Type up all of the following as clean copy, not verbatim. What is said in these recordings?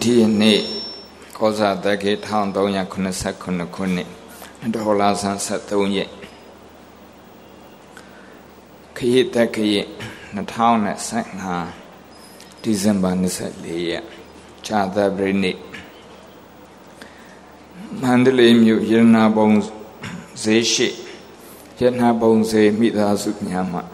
ဒီနေ့ကောဇာတက္ကေ1389ခုနှစ်ဒေါ်လာဆန်း73ရက်ခရစ်တက္ကေ2015ဒီဇင်ဘာ24ရက်ဇာတပရိနေ့မန္တလေးမြို့ရတနာပုံဈေးရှိရတနာပုံဈေးမိသားစုများမှ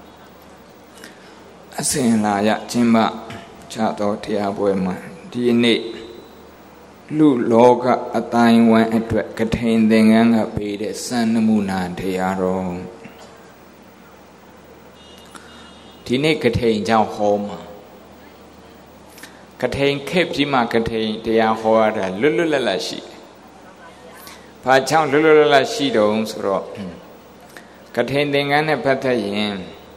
အစဉ်လာရခြင်းမချတော်တရားပွဲမှာဒီနေ့လူလောကအတိုင်းဝန်းအတွက်ကထိန်သင်္ကန်းကပေးတဲ့စံနမူနာတရားတော်ဒီနေ့ကထိန်ကြောင့်ဟောမှာကထိန်ခက်ပြီးမှကထိန်တရားဟောရတာလွတ်လွတ်လပ်လပ်ရှိ။ဘာကြောင့်လွတ်လွတ်လပ်လပ်ရှိတုံးဆိုတော့ကထိန်သင်္ကန်းနဲ့ပတ်သက်ရင်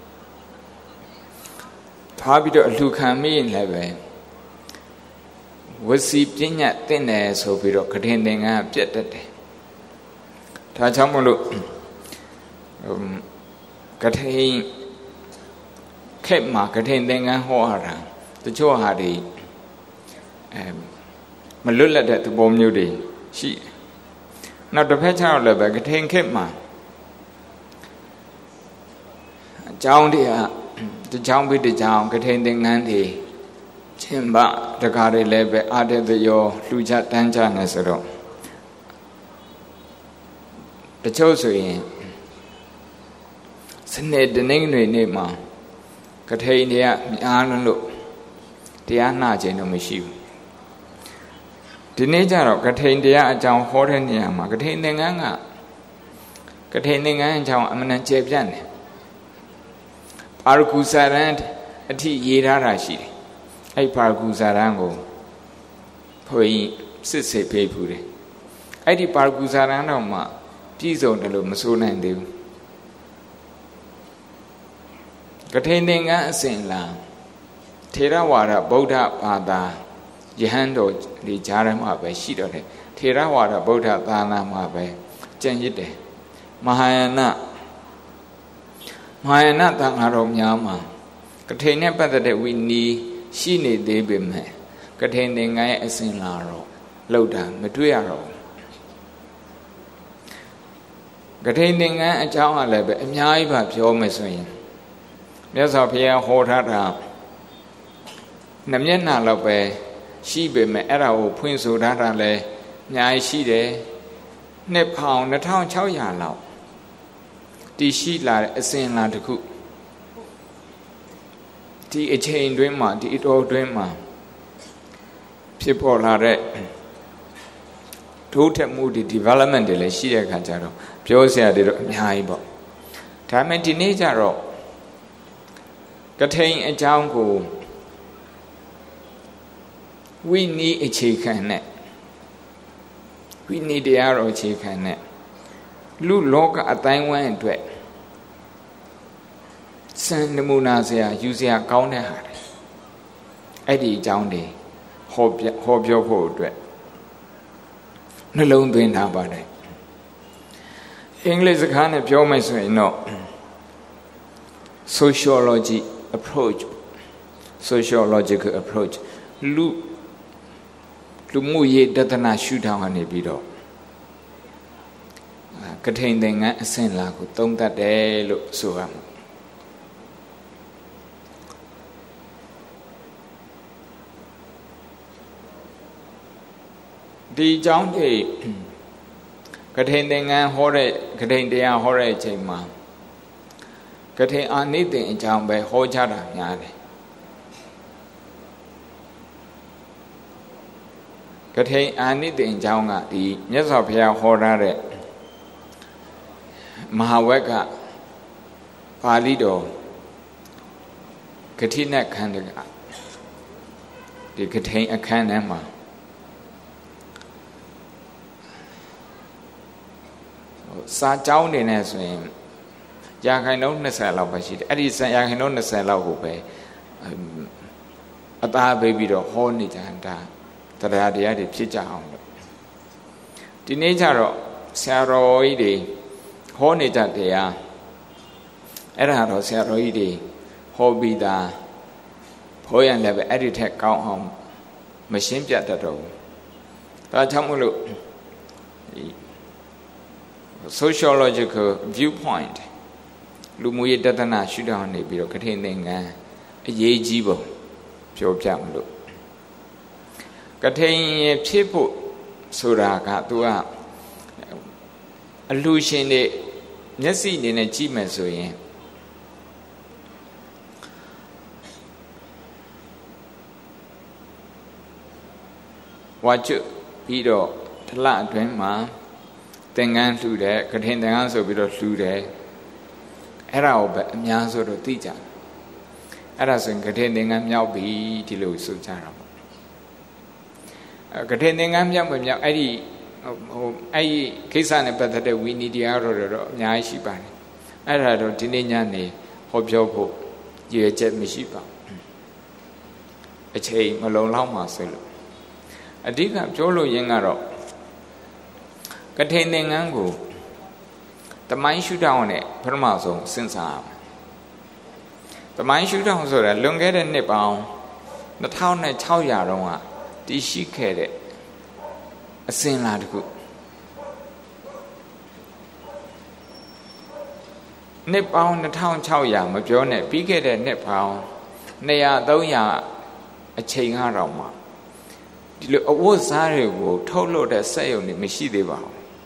ထားပြီးတော့အလှခံမိရင်လည်းပဲဝစီပညာတင့်တယ်ဆိုပြီးတော့ကထိန်သင်္ကန်းပြတ်တတ်တယ်။ဒါကြောင့်မလို့ကထိန်ခက်မှာကထိန်သင်္ကန်းဟောရတာတချို့ဟာတွေမလွတ်လပ်တဲ့သဘောမျိုးတွေရှိတယ်။နောက်တစ်ဖက်ကျတော့လည်းပဲကထိန်ခက်မှာအကြောင်းတွေကတကြောင်ပြီးတကြောင်ကထိန်သင်္ကန်းတွေချင်းပတကားတွေလည်းပဲအာတတရောလှူချတန်းချနေဆိုတော့တချို့ဆိုရင်စနေတနင်္ဂနွေနေ့မှာကထိန်တွေကများလို့တရားနာခြင်းတော့မရှိဘူးဒီနေ့ကျတော့ကထိန်တရားအကြောင်းဟောတဲ့နေရာမှာကထိန်သင်္ကန်းအကြောင်းအမှန်တန်ကျေပြန့်တယ်ပါရဂူစာရန်အထိရေးထားတာရှိတယ်အဲ့ပါရဂူစာရန်ကိုခွေစစ်စစ်ပေးဖူးတယ်အဲ့ဒီပါရဂူစာရန်တော့မှပြည့်စုံတယ်လို့မဆိုနိုင်သေးဘူးကထိန်သင်္ကန်းအစဉ်လာထေရဝါဒဗုဒ္ဓဘာသာယဟန်တော်ဒီကြားထဲမှာပဲရှိတော့တယ်ထေရဝါဒဗုဒ္ဓသာသနာမှာပဲကျင့်ရစ်တယ်မဟာယာနသံဃာတော်များမှာကထိန်နဲ့ပတ်သက်တဲ့ဝိနည်းရှိနေသေးပေမဲ့ကထိန်သင်္ကန်းရဲ့အစဉ်လာတော့လောက်တာမတွေ့ရတော့ကထိန်သင်္ကန်းအကြောင်းကလည်းပဲအများကြီးပါပြောမယ်ဆိုရင်မြတ်စွာဘုရားဟောထားတာ2မျက်နှာလောက်ပဲရှိပေမဲ့အဲ့ဒါကိုဖွင့်ဆိုထားတာလည်းအများကြီးရှိတယ်2600လောက်တည်ရှိလာတဲ့အစဉ်လာတစ်ခုဒီအချိန်တွင်းမှာဒီအတော်တွင်းမှာဖြစ်ပေါ်လာတဲ့တိုးတက်မှုဒီ development တွေလည်းရှိတဲ့အခါကျတော့ပြောစရာတွေတော့အများကြီးပေါ့ဒါပေမဲ့ဒီနေ့ကျတော့ကထိန်အကြောင်းကိုဝိနည်းအခြေခံနဲ့ဝိနည်းတရားတော်အခြေခံနဲ့လူလောကအတိုင်းဝိုင်းအတွက်စံနမူနာစရာယူစရာကောင်းတဲ့ဟာတွေအဲ့ဒီအကြောင်းတွေဟောပြောဖို့အတွက်နှလုံးသွင်းထားပါတယ်အင်္ဂလိပ်စကားနဲ့ပြောမယ်ဆိုရင်တော့ sociological approach လူမှုရေးတဒနာရှုထောင့်ကနေပြီးတော့ကထိန်သင်္ကန်းအစဉ်လာကိုသုံးသပ်တယ်လို့ဆိုရမှာဒီအကြောင်းတွေကထိန်သင်္ကန်းဟောတဲ့ကထိန်တရားဟောတဲ့အချိန်မှာကထိန်အာနိသင်အကြောင်းပဲဟောကြတာများတယ်ကထိန်အာနိသင်အကြောင်းကဒီမြတ်စွာဘုရားဟောထားတဲ့မဟာဝက်ကပါဠိတော်ကတိနခန္ဓကဒီကထိန်အခန်းထဲမှာစာကြောင်းနေနဲ့ဆိုရင်ရာခိုင်နှုန်း20လောက်ပဲရှိတယ်အဲ့ဒီရာခိုင်နှုန်း20လောက်ကိုပဲအသားပေးပြီးတော့ဟောနေကြတာတရားတရားတွေဖြစ်ကြအောင်လို့ဒီနေ့ကျတော့ဆရာတော်ကြီးတွေဟောနေကြတရားအဲ့ဒါတော့ဆရာတော်ကြီးတွေဟောပြီးသားဟောရရင်လည်းပဲအဲ့ဒီထက်ကောင်းအောင်မ machine piat that all. Tachamulo sociological viewpoint. Lumuye Datana should only be containing a ye jibo, pure jamlo. Containing people, Suraka, to a illusion, Nessie in achievement, so ye. Watch you, Peter, the lad, ma, then through there, contain the answer with a through there. Era but Nyanso to teacher. Erasin containing a meow be till so terrible. Containing a meow with I Kisan, but that we need the outer of Nyashiban. Era to Tininiani, Hobjopo, you a jet mishipa. A chain alone lama solo. A dig up Jolo Yangaro. Containing angle. The mind shoot down it, Permazo, since I. The mind shoot down so that longer than Nepal, the town at Tau Yaronga, did she carry a sin like good. Nepal, the town Chao Yam, a journey, bigger than Nepal, Nea Doya, a chain aroma. The old Sari told that say on the Meshideva.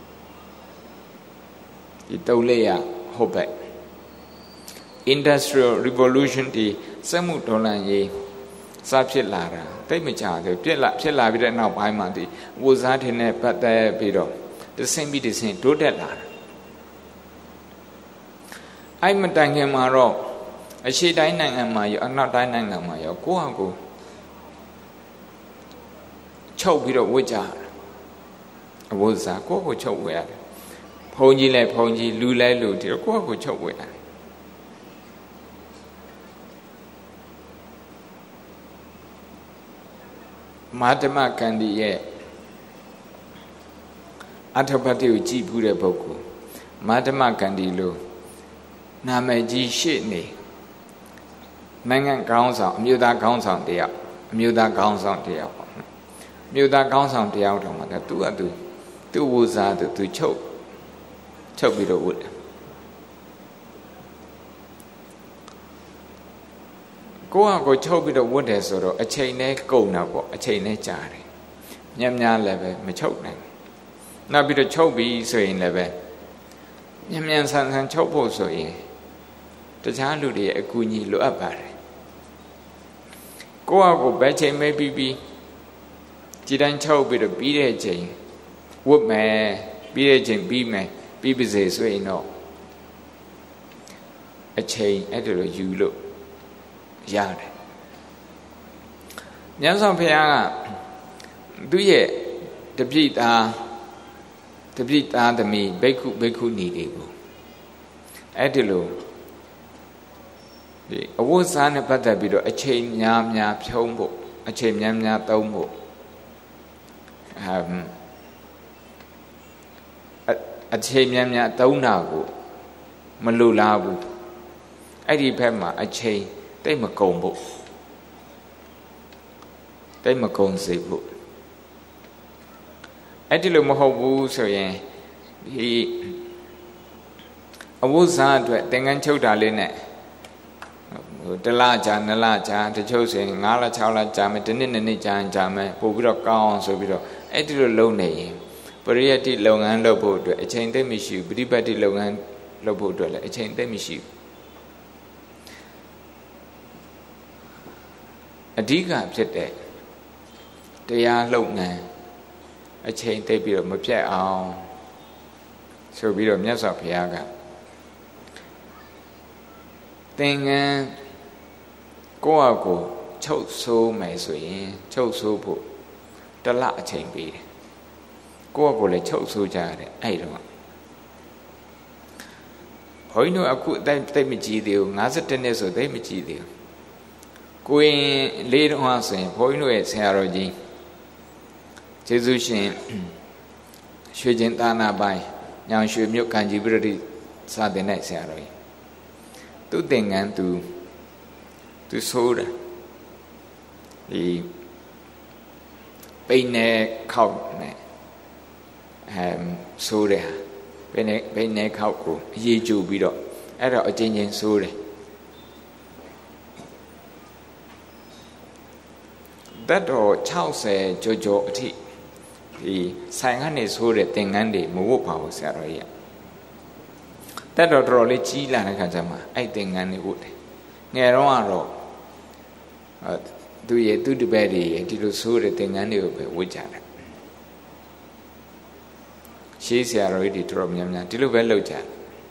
Itolea Hope Industrial Revolution di Samutolan Subject Lara, Temicha, the Pilla with now by Monday, was that in a but the Bido, the same be the same to that Lara. I'm a danging maro, a she dining and my, are not dining and my, go. Choke with a witcher. A was a go choke where. Ponji le ponji, lule luti, or go choke with. Mahatma Gandhi ye. Atapati uchi pure boku. Mahatma Gandhi lo. Namaji shitni. Nangan council, Muda council dear. Muda council dear. Muda council dear out of the two are two woods are to choke. Choke with the wood. Go and go choke with the wood as a chain neck go now, a chain neck jar. Yamya level, me choke them. Now be the choke be so in level. Yamyan san and choke also in. The child do the Akuni look up at it. Go and go back chain maybe be. Jidan choke with a beat chain. Wood man, beat a chain, be man. People say, so you know, a chain at the you look yard. Yanson Piana do ye the bleed are the me, Beku needed. Adilo the awards son of Patabido, a chain yam yap hombo, a chain yam yap tombo. A chain yamya daunago, Malulabu, Adi Pema, a chain, they macombo. They macon say book. Adilo Mohobu, so ye, he a woods hard to Tengan Chodaline. The larger, the chosen, Nala Chala Jam, the Nini Jan Jam, Pubro Gauns, so below, Adilo Lone. Pariati long and lobo, a chain them issue, Bribati long and lobo, a chain them issue. A digger said that they are long a chain they be of Mapia. So be of Nyasa Piaga. Then go choke so may swing, choke so put the la chain be. Go le choke so jar, I don't. Point a good they me deal, Nazatenes or they me deal. Going later on saying, point no at Sarah Jesus Shujin Dana by Yang Shu Milk and Jibrity Saturday night Sarah. To think and to soda the ပိန်နေခောက်နဲ့ဆိုးတယ်ပိန်နေခောက်ကိုအရေးကျူပြီးတော့အဲ့တော့အချင်းချင်းဆိုးတယ်သက်တော်60ကျော်အထိဒီဆိုင်ကနေဆိုးတဲ့သင်္ကန်းတွေမဝတ်ပါဘူးဆရာတော်ကြီးသက်တော်တော်လေးကြီးလာတဲ့ခါကျမှအဲ့သင်္ကန်းတွေဝတ်တယ်ငယ်တော့ကတော့သူရဲ့သူတပည့်တွေဒီလိုဆိုးတဲ့သင်္ကန်းတွေကိုပဲဝတ်ကြတယ်ရှေးဆရာတော်ကြီးတွေတော်များများဒီလိုပဲလုပ်ကြတယ်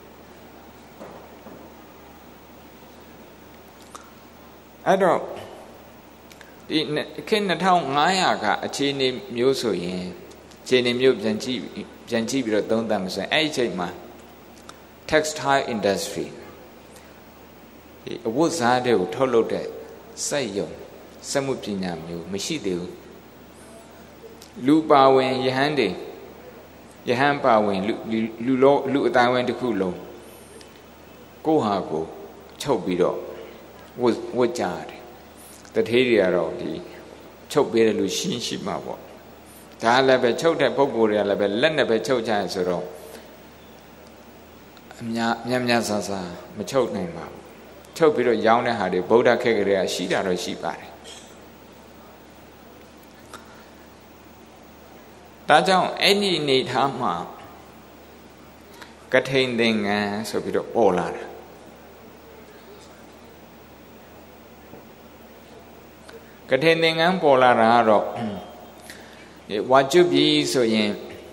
အဲ့တော့ဒီခေတ်2500ကအခြေအနေမျိုးဆိုရင်အခြေအနေမျိုးပြန်ကြည့်ပြီးတော့သုံးသပ်မှဆိုရင်အဲ့ဒီအချိန်မှာ textile industry ဒီအဝတ်စားတွေကိုထုတ်လုပ်တဲ့စက်ရုံစက်မှုပညာမျိုးမရှိသေးဘူးလူပါဝင်ယဟန်တွေယဟန်ပါဝင်လူအတိုင်းဝင်တစ်ခုလုံးကိုဟာကိုချုပ်ပြီးတော့ဝတ်ကြတယ်တထေးတွေကတော့ဒီချုပ်ပေးတယ်လို့ရှိမှာပေါ့ဒါလည်းပဲချုပ်တဲ့ပုံကိုယ်တွေကလည်းပဲလက်နဲ့ပဲချုပ်ကြရဆိုတော့အများဆဆမချုပ်နိုင်ပါဘူးချုပ်ပြီးတော့ရောင်းတဲ့ဟာတွေဗုဒ္ဓခေတ်ကလေးကရှိတာတော့ရှိပါတယ်ဒါကြောင့်အဲ့ဒီအနေထားမှာကထိန်သင်္ကန်းဆိုပြီးတော့ပေါ်လာတာကထိန်သင်္ကန်းပေါ်လာတာကတော့ဝါကျွပြီဆိုရင်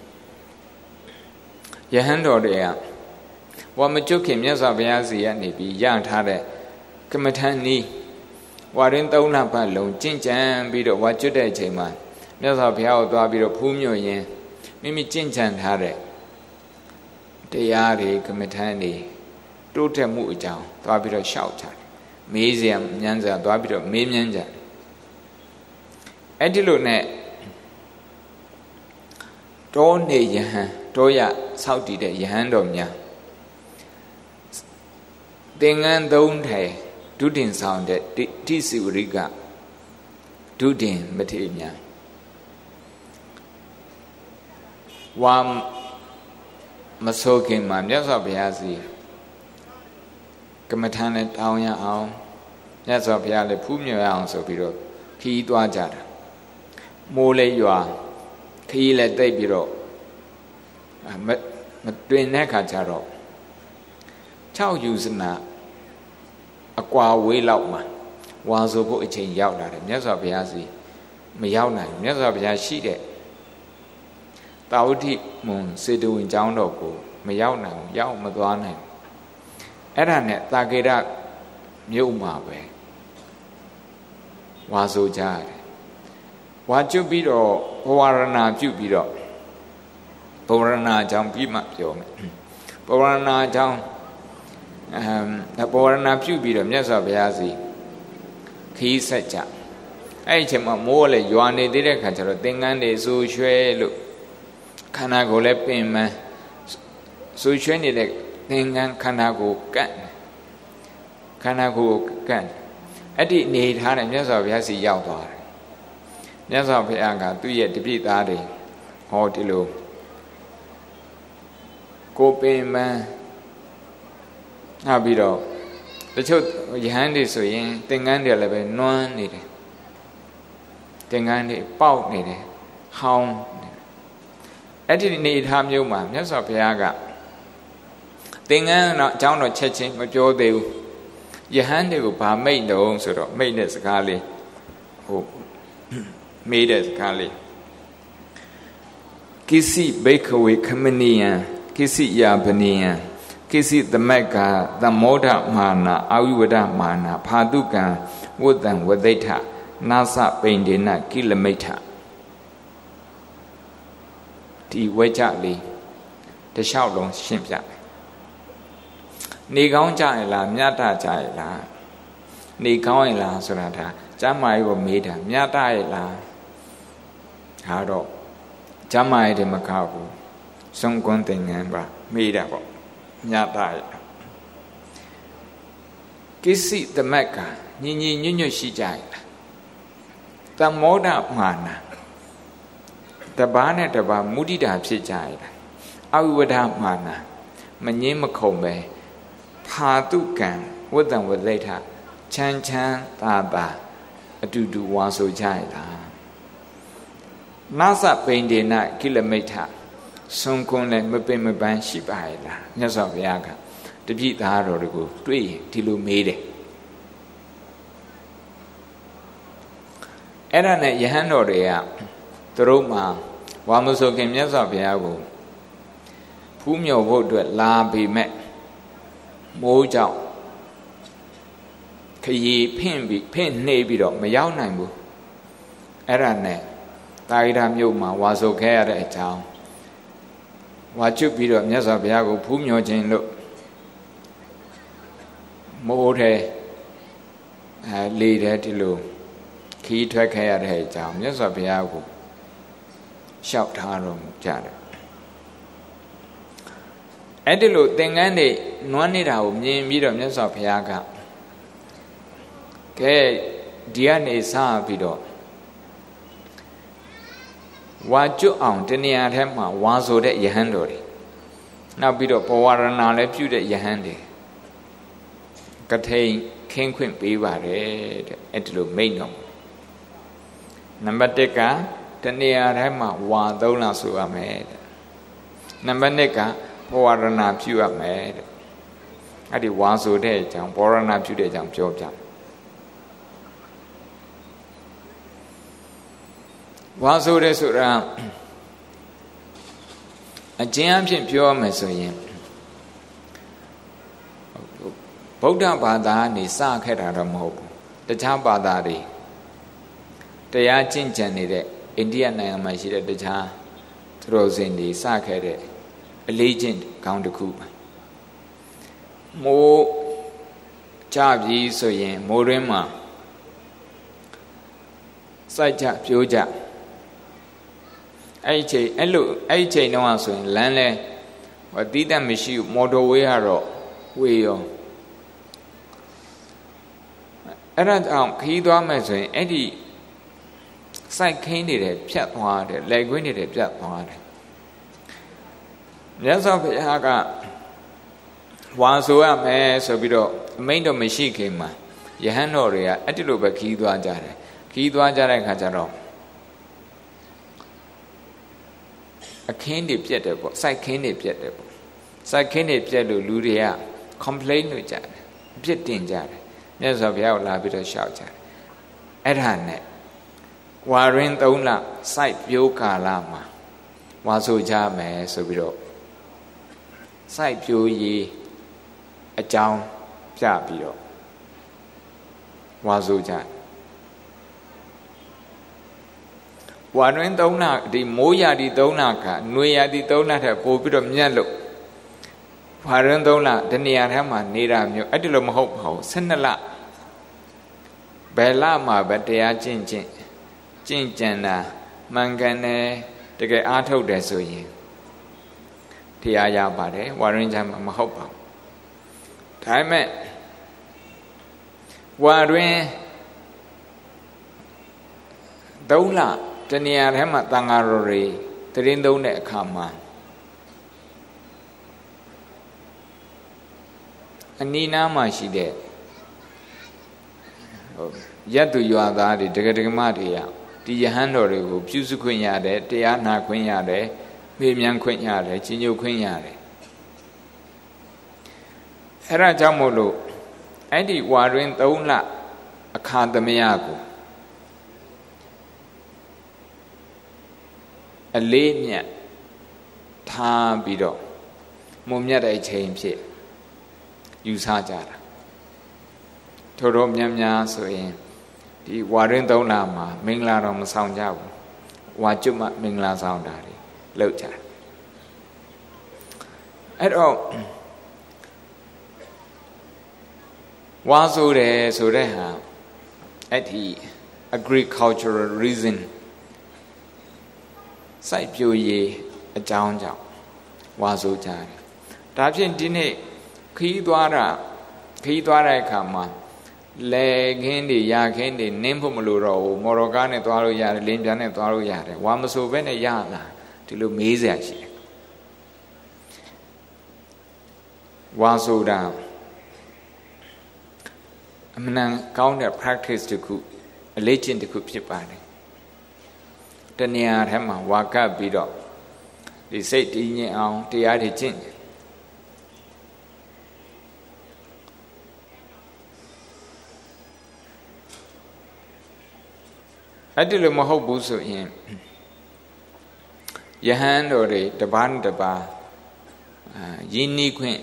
ယဟန်တော်တွေကဝါမကျွခင်မြတ်စွာဘုရားစီကနေပြီးရထားတဲ့ကမ္မထန်နီးဝါရင်3လပတ်လုံးကျင့်ကြံပြီးတော့ဝါကျွတဲ့အချိန်မှာမြတ်စွာဘုရားကိုသွားပြီးတော့ဖူးမြော်ရင်မိမိကျင့်ကြံထားတဲ့တရားတွေကမ္မထန်တွေတိုးတက်မှုအကြောင်းသွားပြီးတော့ရှောက်ကြတယ်မေးစရာညံစရာသွားပြီးတော့မေးမြန်းကြတယ်အဲ့ဒီလိုနဲ့တောနေယဟန်တောရဆောက်တည်တဲ့ယဟန်တော်များသင်္ကန်း3ထဲဒုတင်ဆောင်တဲ့တိစီဝရိကဒုတင်မထေများဝါမဆိုးခင်မှာမြတ်စွာဘုရားစီကမ္မထမ်းနဲ့တောင်းရအောင်မြတ်စွာဘုရားလည်းဖူးမြော်ရအောင်ဆိုပြီးတော့ခီးသွားကြတာမိုးလေးရွာခီးလည်းတိတ်ပြီးတော့မတွင်တဲ့ခါကျတော့6ယူဇနာအကွာဝေးလောက်မှာဝါဆိုဖို့အချိန်ရောက်လာတယ်မြတ်စွာဘုရားစီမရောက်နိုင်မြတ်စွာဘုရားရှိတဲ့တာဝတိမွန်စေတဝင်ကျောင်းတော်ကိုမရောက်နိုင်ဘူးရောက်မသွားနိုင်ဘူးအဲ့ဒါနဲ့တာကေရမြို့မှာပဲဝါဆိုကြရတယ်ဝါကျွတ်ပြီးတော့ဘဝရဏပြုတ်ပြီးတော့ဘဝရဏအကြောင်းပြီးမှပြောမယ်ဘဝရဏအကြောင်းဘဝရဏပြုတ်ပြီးတော့မြတ်စွာဘုရားစီခီးဆက်ကြအဲ့ဒီအချိန်မှာမိုးလည်းရွာနေသေးတဲ့ခါကျတော့သင်္ကန်းတွေဆူရွှဲလို့ခန္ဓာကိုယ်လည်းပင်ပန်းဆူရွှဲနေတဲ့သင်္ကန်းခန္ဓာကိုယ်ကန့်ခန္ဓာကိုယ်ကန့်အဲ့ဒီနေထားတဲ့မြတ်စွာဘုရားစီရောက်သွားတယ်မြတ်စွာဘုရားကသူ့ရဲ့တပည့်သားတွေဟောဒီလိုကိုပင်ပန်းနောက်ပြီးတော့တချို့ယဟန်တွေဆိုရင်သင်္ကန်းတွေလည်းပဲနွမ်းနေတယ်သင်္ကန်းတွေပေါက်နေတယ်ဟောင်းအဲ့ဒီနေထားမျိုးမှာမြတ်စွာဘုရားကသင်္ကန်းတော့အကြောင်းတော့ချက်ချင်းမပြောသေးဘူးယဟန်တွေကိုဗာမိတ်တော့ဆိုတော့မိတ်တဲ့စကားလေးဟိုမေးတဲ့စကားလေးကိစီဘေခဝေခမနိယံကိစီယာဗနိယံကိစီသမက်ကသမောဒမာနာအာဝိဝဒမာနာဖာတုကံဝတ္တံဝသိဋ္ဌနာသပိန္ဒေနကိလမိဋ္ဌဒီဝဲကြလေးတလျှောက်လုံးရှင်းပြနေကောင်းကြရလားမြတ်တာကြရလားနေကောင်းရလားဆိုတာဒါကျမ်းမာရေးကိုမေးတာမြတ်တာရလားဟာတော့ကျမ်းမာရေးတွေမကောက်ဘူးဆုံးကွန်းသင်္ကန်းပါမေးတာပေါ့မြတ်တာရကိစီသမက်ကညီညီညွတ်ညွတ်ရှိကြရလားသမောဒမာနာ ba ne taba muditaဖြစ်ကြရတာအဝိဝဒမာနမငင်းမခုံပဲဖာတုကံဝတ္တံဝလိဋ္ဌချမ်းချမ်းသာသာအတူတူဝါဆိုကြရတာနာသပိန်ဒေနကိလမိဋ္ဌဆုံးကွန်းလည်းမပင်မပန်းရှိပါရဲ့လားမြတ်စွာဘုရားကတပည့်သားတော်တွေကိုတွေ့ရင်ဒီလိုမေးတယ်အဲ့ဒါနဲ့ယဟန်တော်တွေကသူတို့မှာဝါမဆိုခင်မြတ်စွာဘုရားကိုဖူးမြော်ဖို့အတွက်လာပေမဲ့မိုးကြောင့်ခရီးဖင့်နှေးပြီးတော့မရောက်နိုင်ဘူးအဲ့ဒါနဲ့တာဂိတာမြို့မှာဝါဆိုခဲ့ရတဲ့အကြောင်းဝါကျွတ်ပြီးတော့မြတ်စွာဘုရားကိုဖူးမြော်ခြင်းလို့မိုးထဲလေထဲဒီလိုခီးထွက်ခဲ့ရတဲ့အကြောင်းမြတ်စွာဘုရားကိုလျှောက်ထားတော်မူကြတယ်အဲ့ဒီလိုသင်္ကန်းတွေနွမ်းနေတာကိုမြင်ပြီးတော့မြတ်စွာဘုရားကကဲဒီကနေစပြီးတော့ဝါကျွတ်အောင်တနေရာထဲမှာဝါဆိုတဲ့ယဟန်တော်တွေနောက်ပြီးတော့ဘဝရဏလည်းပြုတဲ့ယဟန်တွေကထိန်ခင်းခွင့်ပေးပါတယ်တဲ့အဲ့ဒီလိုမိန့်တော်နံပါတ်1ကတနေရာထဲမှာဝါ3လဆိုရမယ်တဲ့နံပါတ်2ကဘဝရဏပြုရမယ်တဲ့အဲ့ဒီဝါဆိုတဲ့အကြောင်းဘဝရဏပြုတဲ့အကြောင်းပြောပြဝါဆိုတဲ့ဆိုတာအကျဉ်းအဖြစ်ပြောရမယ်ဆိုရင်ဗုဒ္ဓဘာသာကနေစခဲ့တာတော့မဟုတ်ဘူးတခြားဘာသာတွေတရားကျင့်ကြံနေတဲ့အိန္ဒိယနိုင်ငံမှာရှိတဲ့တခြားသူတော်စင်တွေစခဲ့တဲ့အလေးကျင့်ကောင်းတစ်ခုပါမိုးကြပြီဆိုရင်မိုးရင်းမှာစိုက်ကြပြိုးကြအဲ့ချိန်တုန်းကဆိုရင်လမ်းလဲတီးတတ်မရှိဘူးမော်တော်ဝေးကတော့ဝေးရောအဲ့ဒါကြောင့်ခီးသွားမယ်ဆိုရင်အဲ့ဒီစိုက်ခင်းနေတယ်ဖြတ်သွားတယ်လက်ကွင်းနေတယ်ဖြတ်သွားတယ်မြတ်စွာဘုရားကဝါဆိုရမယ်ဆိုပြီးတော့အမိန့်တော်မရှိခင်မှာယဟန်တော်တွေကအဲ့ဒီလိုပဲခီးသွားကြတယ်ခီးသွားကြတဲ့အခါကျတော့အခင်းတွေပြက်တယ်ပေါ့စိုက်ခင်းတွေပြက်တယ်ပေါ့စိုက်ခင်းတွေပြက်လို့လူတွေက complain လုပ်ကြတယ်အပြစ်တင်ကြတယ်မြတ်စွာဘုရားကိုလာပြီးတော့ရှောက်ကြတယ်အဲ့ဒါနဲ့ဝါရင်း3လစိုက်ပြိုးကာလမှာဝါဆိုကြမယ်ဆိုပြီးတော့စိုက်ပြိုးရေးအကြောင်းပြပြီးတော့ဝါဆိုကြဝါရင်း3လဒီမိုးရာဒီ3လကຫນွေရာဒီ3လထက်ပိုပြီးတော့မြတ်လို့ဝါရင်း3လတနေရာထဲမှာနေတာမျိုးအဲ့ဒီလိုမဟုတ်ပါဘူး12လဘယ်လမှာပဲတရားကျင့်ကြံတာမှန်ကန်တယ်တကယ်အားထုတ်တယ်ဆိုရင်တရားရပါတယ်ဝါရင်းချမ်းမဟုတ်ပါဘူးဒါပေမဲ့ဝါရင်း3လတနေရာထဲမှာတန်ဃာတော်တွေတရင်သုံးတဲ့အခါမှာအနီးနားမှာရှိတဲ့ရက်သူရွာသားတွေတကယ်တကယ်မတွေကဒီယဟန်တော်တွေကိုပြုစုခွင့်ရတယ်တရားနာခွင့်ရတယ်မေးမြန်းခွင့်ရတယ်ကြီးညိုခွင့်ရတယ်အဲ့ဒါကြောင့်မို့လို့အဲ့ဒီဝါရင်း3လအခါသမယကိုအလေးမြတ်ထားပြီးတော့မုံမြတ်တဲ့အချိန်ဖြစ်ယူဆကြတာထို့တော့များဆိုရင်ဒီဝါရင်း3လမှာမင်္ဂလာတော့မဆောင်ကြဘူးဝါကျွတ်မှမင်္ဂလာဆောင်တာတွေလုပ်ကြတယ်အဲ့တော့ဝါဆိုတယ်ဆိုတဲ့ဟာအဲ့ဒီ agricultural reason စိုက်ပျိုးရေးအကြောင်းကြောင့်ဝါဆိုကြတယ်ဒါဖြင့်ဒီနေ့ခီးသွားတဲ့အခါမှာ le khindi ya khindi nimphumulu ro moroka ne twalo yare limpyan ne twalo yare wamaso be ne ya la di lo mees sya shiတယ်ဝါဆိုတာအမှန်ကောင်းတဲ့ practice တစ်ခုအလေ့ကျင့်တစ်ခုဖြစ်ပါတယ်တဏှာထဲမှာဝါကပ်ပြီးတော့ဒီစိတ်တည်ငြိမ်အောင်တရားတွေကျင့်အဲ့ဒီလိုမဟုတ်ဘူးဆိုရင်ယဟန်တော်တွေတပားနဲ့တပားယဉ်နီးခွင့်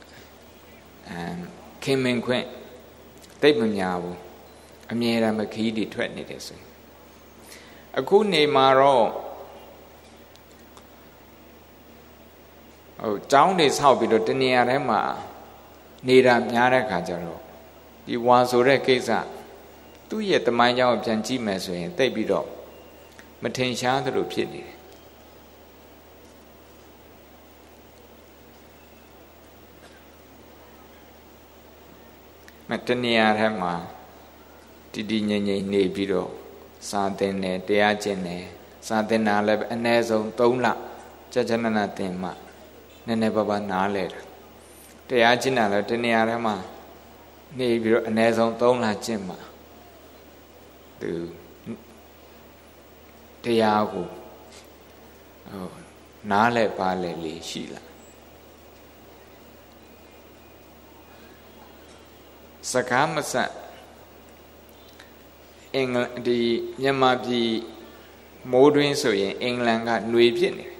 ခင်မင်ခွင့်တိတ်မများဘူးအမြဲတမ်းခီးတွေထွက်နေတယ်ဆိုရင်အခုနေမှာတော့ကျောင်းတွေဆောက်ပြီးတော့တနေရာထဲမှာနေတာများတဲ့ခါကျတော့ဒီဝါဆိုတဲ့ကိစ္စသူ့ရဲ့တမိုင်းကြောင်းပြန်ကြည့်မယ်ဆိုရင်တိတ်ပြီးတော့မထင်ရှားသလိုဖြစ်နေတယ်တနေရာထဲမှာတည်တည်ငြိမ်ငြိမ်နေပြီးတော့စာသင်တယ်တရားကျင့်တယ်စာသင်တာလည်းအနည်းဆုံး3လကြာကြာနာနာသင်မှနည်းနည်းပါးပါးနားလဲတယ်တရားကျင့်တာလည်းတနေရာထဲမှာနေပြီးတော့အနည်းဆုံး3လကျင့်မှသူတရားကိုနားလဲပါလဲလေးရှိလာစကားမဆက်အင်္ဂလန်ဒီမြန်မာပြည်မိုးတွင်းဆိုရင်အင်္ဂလန်ကຫນွေဖြစ်နေတယ်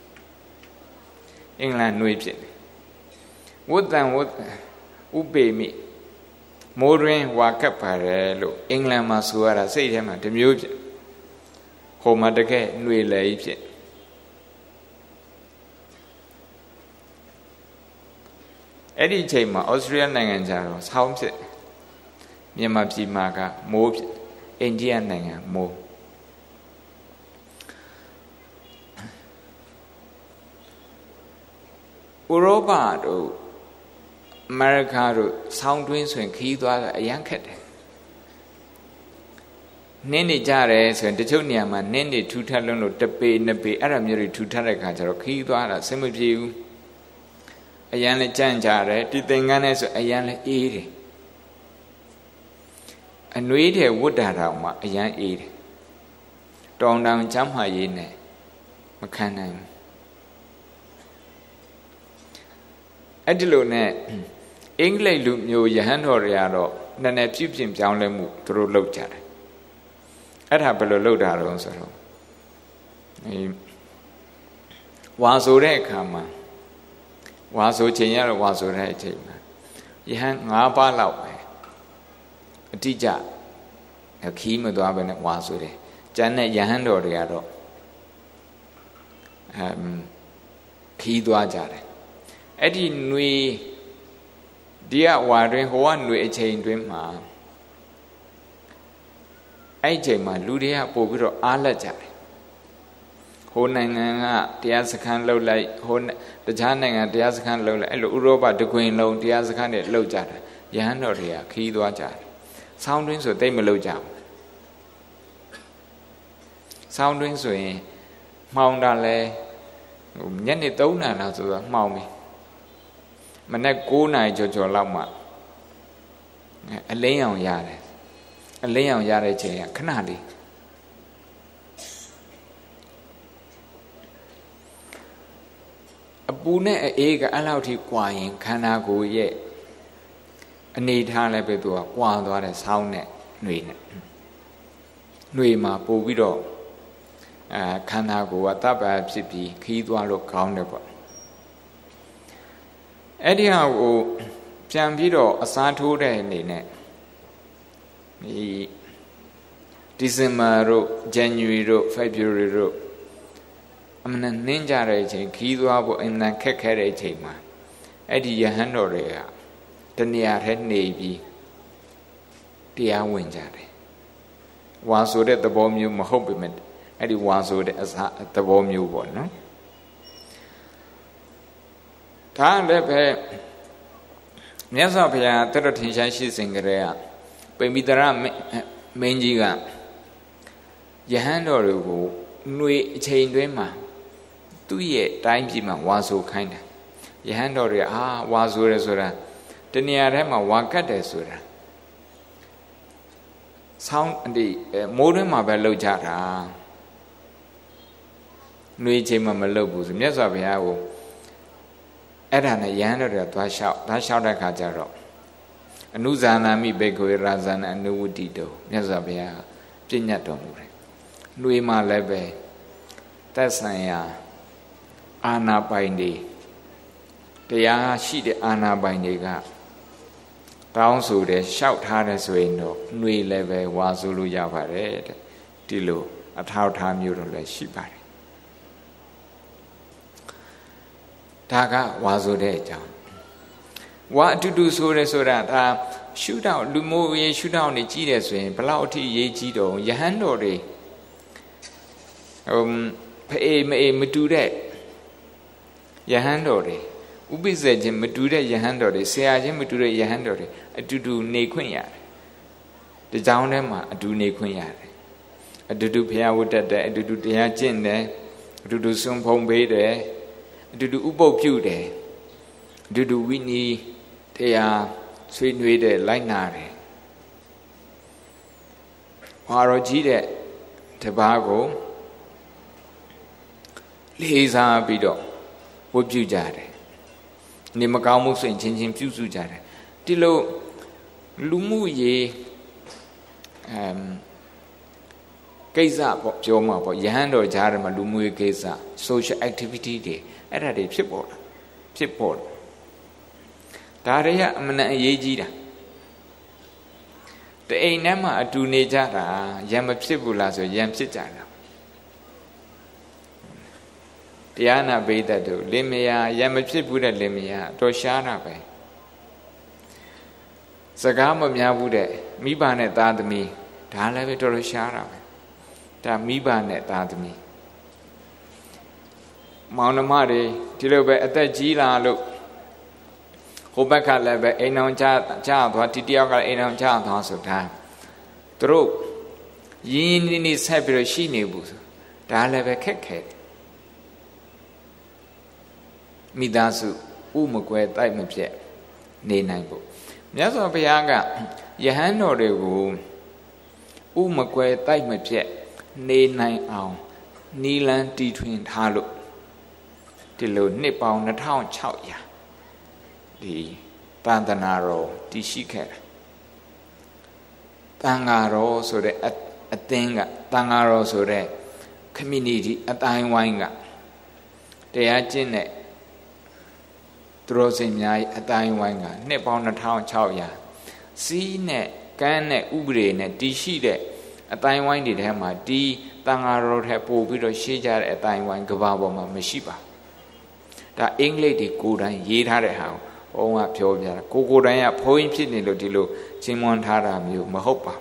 အင်္ဂလန်ຫນွေဖြစ်နေဝတ္တန်ဥပေမိမိုးတွင်းဝါကပ်ပါတယ်လို့အင်္ဂလန်မှာဆိုရတာစိတ်ထဲမှာတစ်မျိုးဖြစ်ဟိုမှာတကယ်ຫນွေလေကြီးဖြစ်အဲ့ဒီအချိန်မှာဩစတြေးလျနိုင်ငံကျတော့ဆောင်းဖြစ်မြန်မာပြည်မှာကမိုးဖြစ်အိန္ဒိယနိုင်ငံမိုးဥရောပတို့အမေရိကတို့ဆောင်းတွင်းဆိုရင်ခီးသွားတာအရန်ခက်တယ်နင်းနေကြတယ်ဆိုရင်တချို့နေရာမှာနင်းနေထူထပ်လုံးလို့တပေနှစ်ပေအဲ့ဒါမျိုးတွေထူထပ်တဲ့ခါကျတော့ခီးသွားတာစင်မပြေဘူးအရန်လည်းကြမ်းကြတယ်ဒီသင်္ကန်းနဲ့ဆိုအရန်လည်းအေးတယ်အနှွေးတဲ့ဝတ်တာတောင်မှအရန်အေးတယ်တောင်တောင်ချမ်းမှရေးနဲ့မခံနိုင်ဘူးအဲ့ဒီလိုနဲ့အင်္ဂလိပ်လူမျိုးယဟန်တော်တွေကတော့နည်းနည်းပြုပြင်ပြောင်းလဲမှုသူတို့လုပ်ကြတယ်အဲ့ဒါဘယ်လိုလုပ်တာလဲဆိုတော့ဝါဆိုတဲ့အခါမှာဝါဆိုချိန်ရတော့ဝါဆိုတဲ့အချိန်မှာယဟန်5ပါးလောက်ပဲအတိအကျခီးမသွားဘဲနဲ့ဝါဆိုတယ်ကျန်တဲ့ယဟန်တော်တွေကတော့ခီးသွားကြတယ်အဲ့ဒီຫນွေဒီကဝါတွင်ဟိုကຫນွေအချိန်တွင်မှာအဲ့ဒီအချိန်မှာလူတွေကပို့ပြီးတော့အားလက်ကြတယ်ဟိုနိုင်ငံကတရားစခန်းလှုပ်လိုက်ဟိုတခြားနိုင်ငံတရားစခန်းလှုပ်လိုက်အဲ့လိုဥရောပတကွင်လုံးတရားစခန်းတွေလှုပ်ကြတယ်ယဟန်တော်တွေကခီးသွားကြတယ်ဆောင်းတွင်းဆိုတိတ်မလှုပ်ကြဘူးဆောင်းတွင်းဆိုရင်မှောင်တာလဲညနေ3 နာရီလောက်ဆိုတော့မှောင်ပြီမနေ့9 နာရီကျော်လောက်မှအလင်းအောင်ရတယ်အလင်းအောင်ရတဲ့ချိန်ကခဏလေးအပူနဲ့အေးကအဲ့လောက်ထိကွာရင်ခန္ဓာကိုယ်ရဲ့အနေထားလည်းပဲသူကကွာသွားတယ်ဆောင်းနဲ့ຫນွေနဲ့ຫນွေမှာပို့ပြီးတော့ခန္ဓာကိုယ်ကတပ်ပါဖြစ်ပြီးခီးသွားလို့ကောင်းတယ်ပေါ့အဲ့ဒီဟာကိုပြန်ပြီးတော့အစားထိုးတဲ့အနေနဲ့ဒီဒီဇင်ဘာတို့ဇန်နဝါရီတို့ဖေဖော်ဝါရီတို့အမှန်နှင်းကြတဲ့အချိန်ခီးသွားဖို့အမှန်ခက်ခဲတဲ့အချိန်မှာအဲ့ဒီယဟန်တော်တွေကတနေရာထဲနေပြီးတရားဝင်ကြတယ်ဝါဆိုတဲ့သဘောမျိုးမဟုတ်ပေမဲ့အဲ့ဒီဝါဆိုတဲ့အစားသဘောမျိုးပေါ့နော်ဒါလည်းပဲမြတ်စွာဘုရားတရထင်ရှားရှိစဉ်ကတည်းကပိမိတရမင်းကြီးကယဟန်တော်တွေကိုနှွေအချိန်တွင်းမှာသူ့ရဲ့တိုင်းပြည်မှာဝါဆိုခိုင်းတယ်ယဟန်တော်တွေဝါဆိုရဲဆိုတာတနေရာထဲမှာဝါကတ်တယ်ဆိုတာဆောင်းဒီမိုးတွင်းမှာပဲလှုပ်ကြတာနှွေချိန်မှာမလှုပ်ဘူးဆိုမြတ်စွာဘုရားကိုအဲ့ဒါနဲ့ယဟန်တော်တွေသွားလျှောက်တဲ့ခါကျတော့အနုဇာနာမိဘေကွေရာဇာနာအနုဝတိတောမြတ်စွာဘုရားပြညတ်တော်မူတယ်နှွေမှာလည်းပဲသက်ဆိုင်ရာအာနာပိုင်တွေတရားရှိတဲ့အာနာပိုင်တွေကတောင်းဆိုတယ်လျှောက်ထားတယ်ဆိုရင်တော့နှွေလည်းပဲဝါဆိုလို့ရပါတယ်တဲ့ဒီလိုအထောက်ထားမျိုးတော့လည်းရှိပါတယ်ဒါကဝါဆိုတဲ့အကြောင်းဝါအတူတူဆိုရဲဆိုတာဒါရှုထောင့်လူမျိုးရေးရှုထောင့်နေကြီးတယ်ဆိုရင်ဘလောက်အထိရေးကြီးတော့ယဟန်တော်တွေဖေးမေမတူတဲ့ယဟန်တော်တွေဥပိ္ပဇေချင်းမတူတဲ့ယဟန်တော်တွေဆရာချင်းမတူတဲ့ယဟန်တော်တွေအတူတူနေခွင့်ရတယ်ဒီကြောင်းထဲမှာအတူနေခွင့်ရတယ်အတူတူဘုရားဝတ်တက်တယ်အတူတူတရားကျင့်တယ်အတူတူစွန့်ဖုံးပေးတယ်အတူတူဥပုပ်ပြုတယ်အတူတူဝိနည်းတရားဆွေးနွေးတဲ့လိုက်နာတယ်ဟောတော်ကြီးတဲ့တပါးကိုလေးစားပြီးတော့ဝတ်ပြုကြတယ်နေမကောင်းမှုဆိုရင်ချင်းချင်းပြုစုကြတယ်ဒီလိုလူမှုရေးကိစ္စပေါ့ပြောမှာပေါ့ယဟန်တော်ကြားထဲမှာလူမှုရေးကိစ္စ social activity တွေအဲ့ဒါတွေဖြစ်ပေါ်တာဒါတွေကအမှန်အရေးကြီးတာတအိမ်ထဲမှာအတူနေကြတာရံမဖြစ်ဘူးလားဆိုရံဖြစ်ကြတာတရားနာပိဋကတ်တို့လင်မယားရံမဖြစ်ဘူးတဲ့လင်မယားတော်ရှားတာပဲစကားမများဘူးတဲ့မိဘနဲ့သားသမီးဒါလည်းပဲတော်တော်ရှားတာပဲဒါမိဘနဲ့သားသမီးမောင်နှမတွေဒီလိုပဲအသက်ကြီးလာလို့ဟိုဘက်ကလည်းပဲအိမ်အောင်ကြသွားဒီတယောက်ကအိမ်အောင်ကြသွားဆိုတာသူတို့ရင်းရင်းနှီးဆက်ပြီးတော့ရှိနေဘူးဒါလည်းပဲခက်ခဲမိသားစုဥမကွဲတိုက်မပြတ်နေနိုင်ဖို့မြတ်စွာဘုရားကယဟန်တော်တွေကိုဥမကွဲတိုက်မပြတ်နေနိုင်အောင်နီလန်းတီထွင်ထားလို့ဒီလိုနှစ်ပေါင်း2600ဒီတန်တနာတော်တည်ရှိခဲ့တာတန်ဃာတော်ဆိုတဲ့အသင်းကတန်ဃာတော်ဆိုတဲ့ community အတိုင်းဝိုင်းကတရားကျင့်တဲ့သူတော်စင်များအတိုင်းဝိုင်းကနှစ်ပေါင်း2600စီးနဲ့ကမ်းနဲ့ဥပဒေနဲ့တည်ရှိတဲ့အတိုင်းဝိုင်းတွေထဲမှာဒီတန်ဃာတော်ထဲပို့ပြီးတော့ရှေ့ကြတဲ့အတိုင်းဝိုင်းကဘာပေါ်မှာမရှိပါဒါအင်္ဂလိပ်တွေကိုယ်တိုင်ရေးထားတဲ့ဟာကိုဘုန်းကပြောပြတာကိုယ်တိုင်ကဘုန်းကြီးဖြစ်နေလို့ဒီလိုချင်းမွန်းထားတာမျိုးမဟုတ်ပါ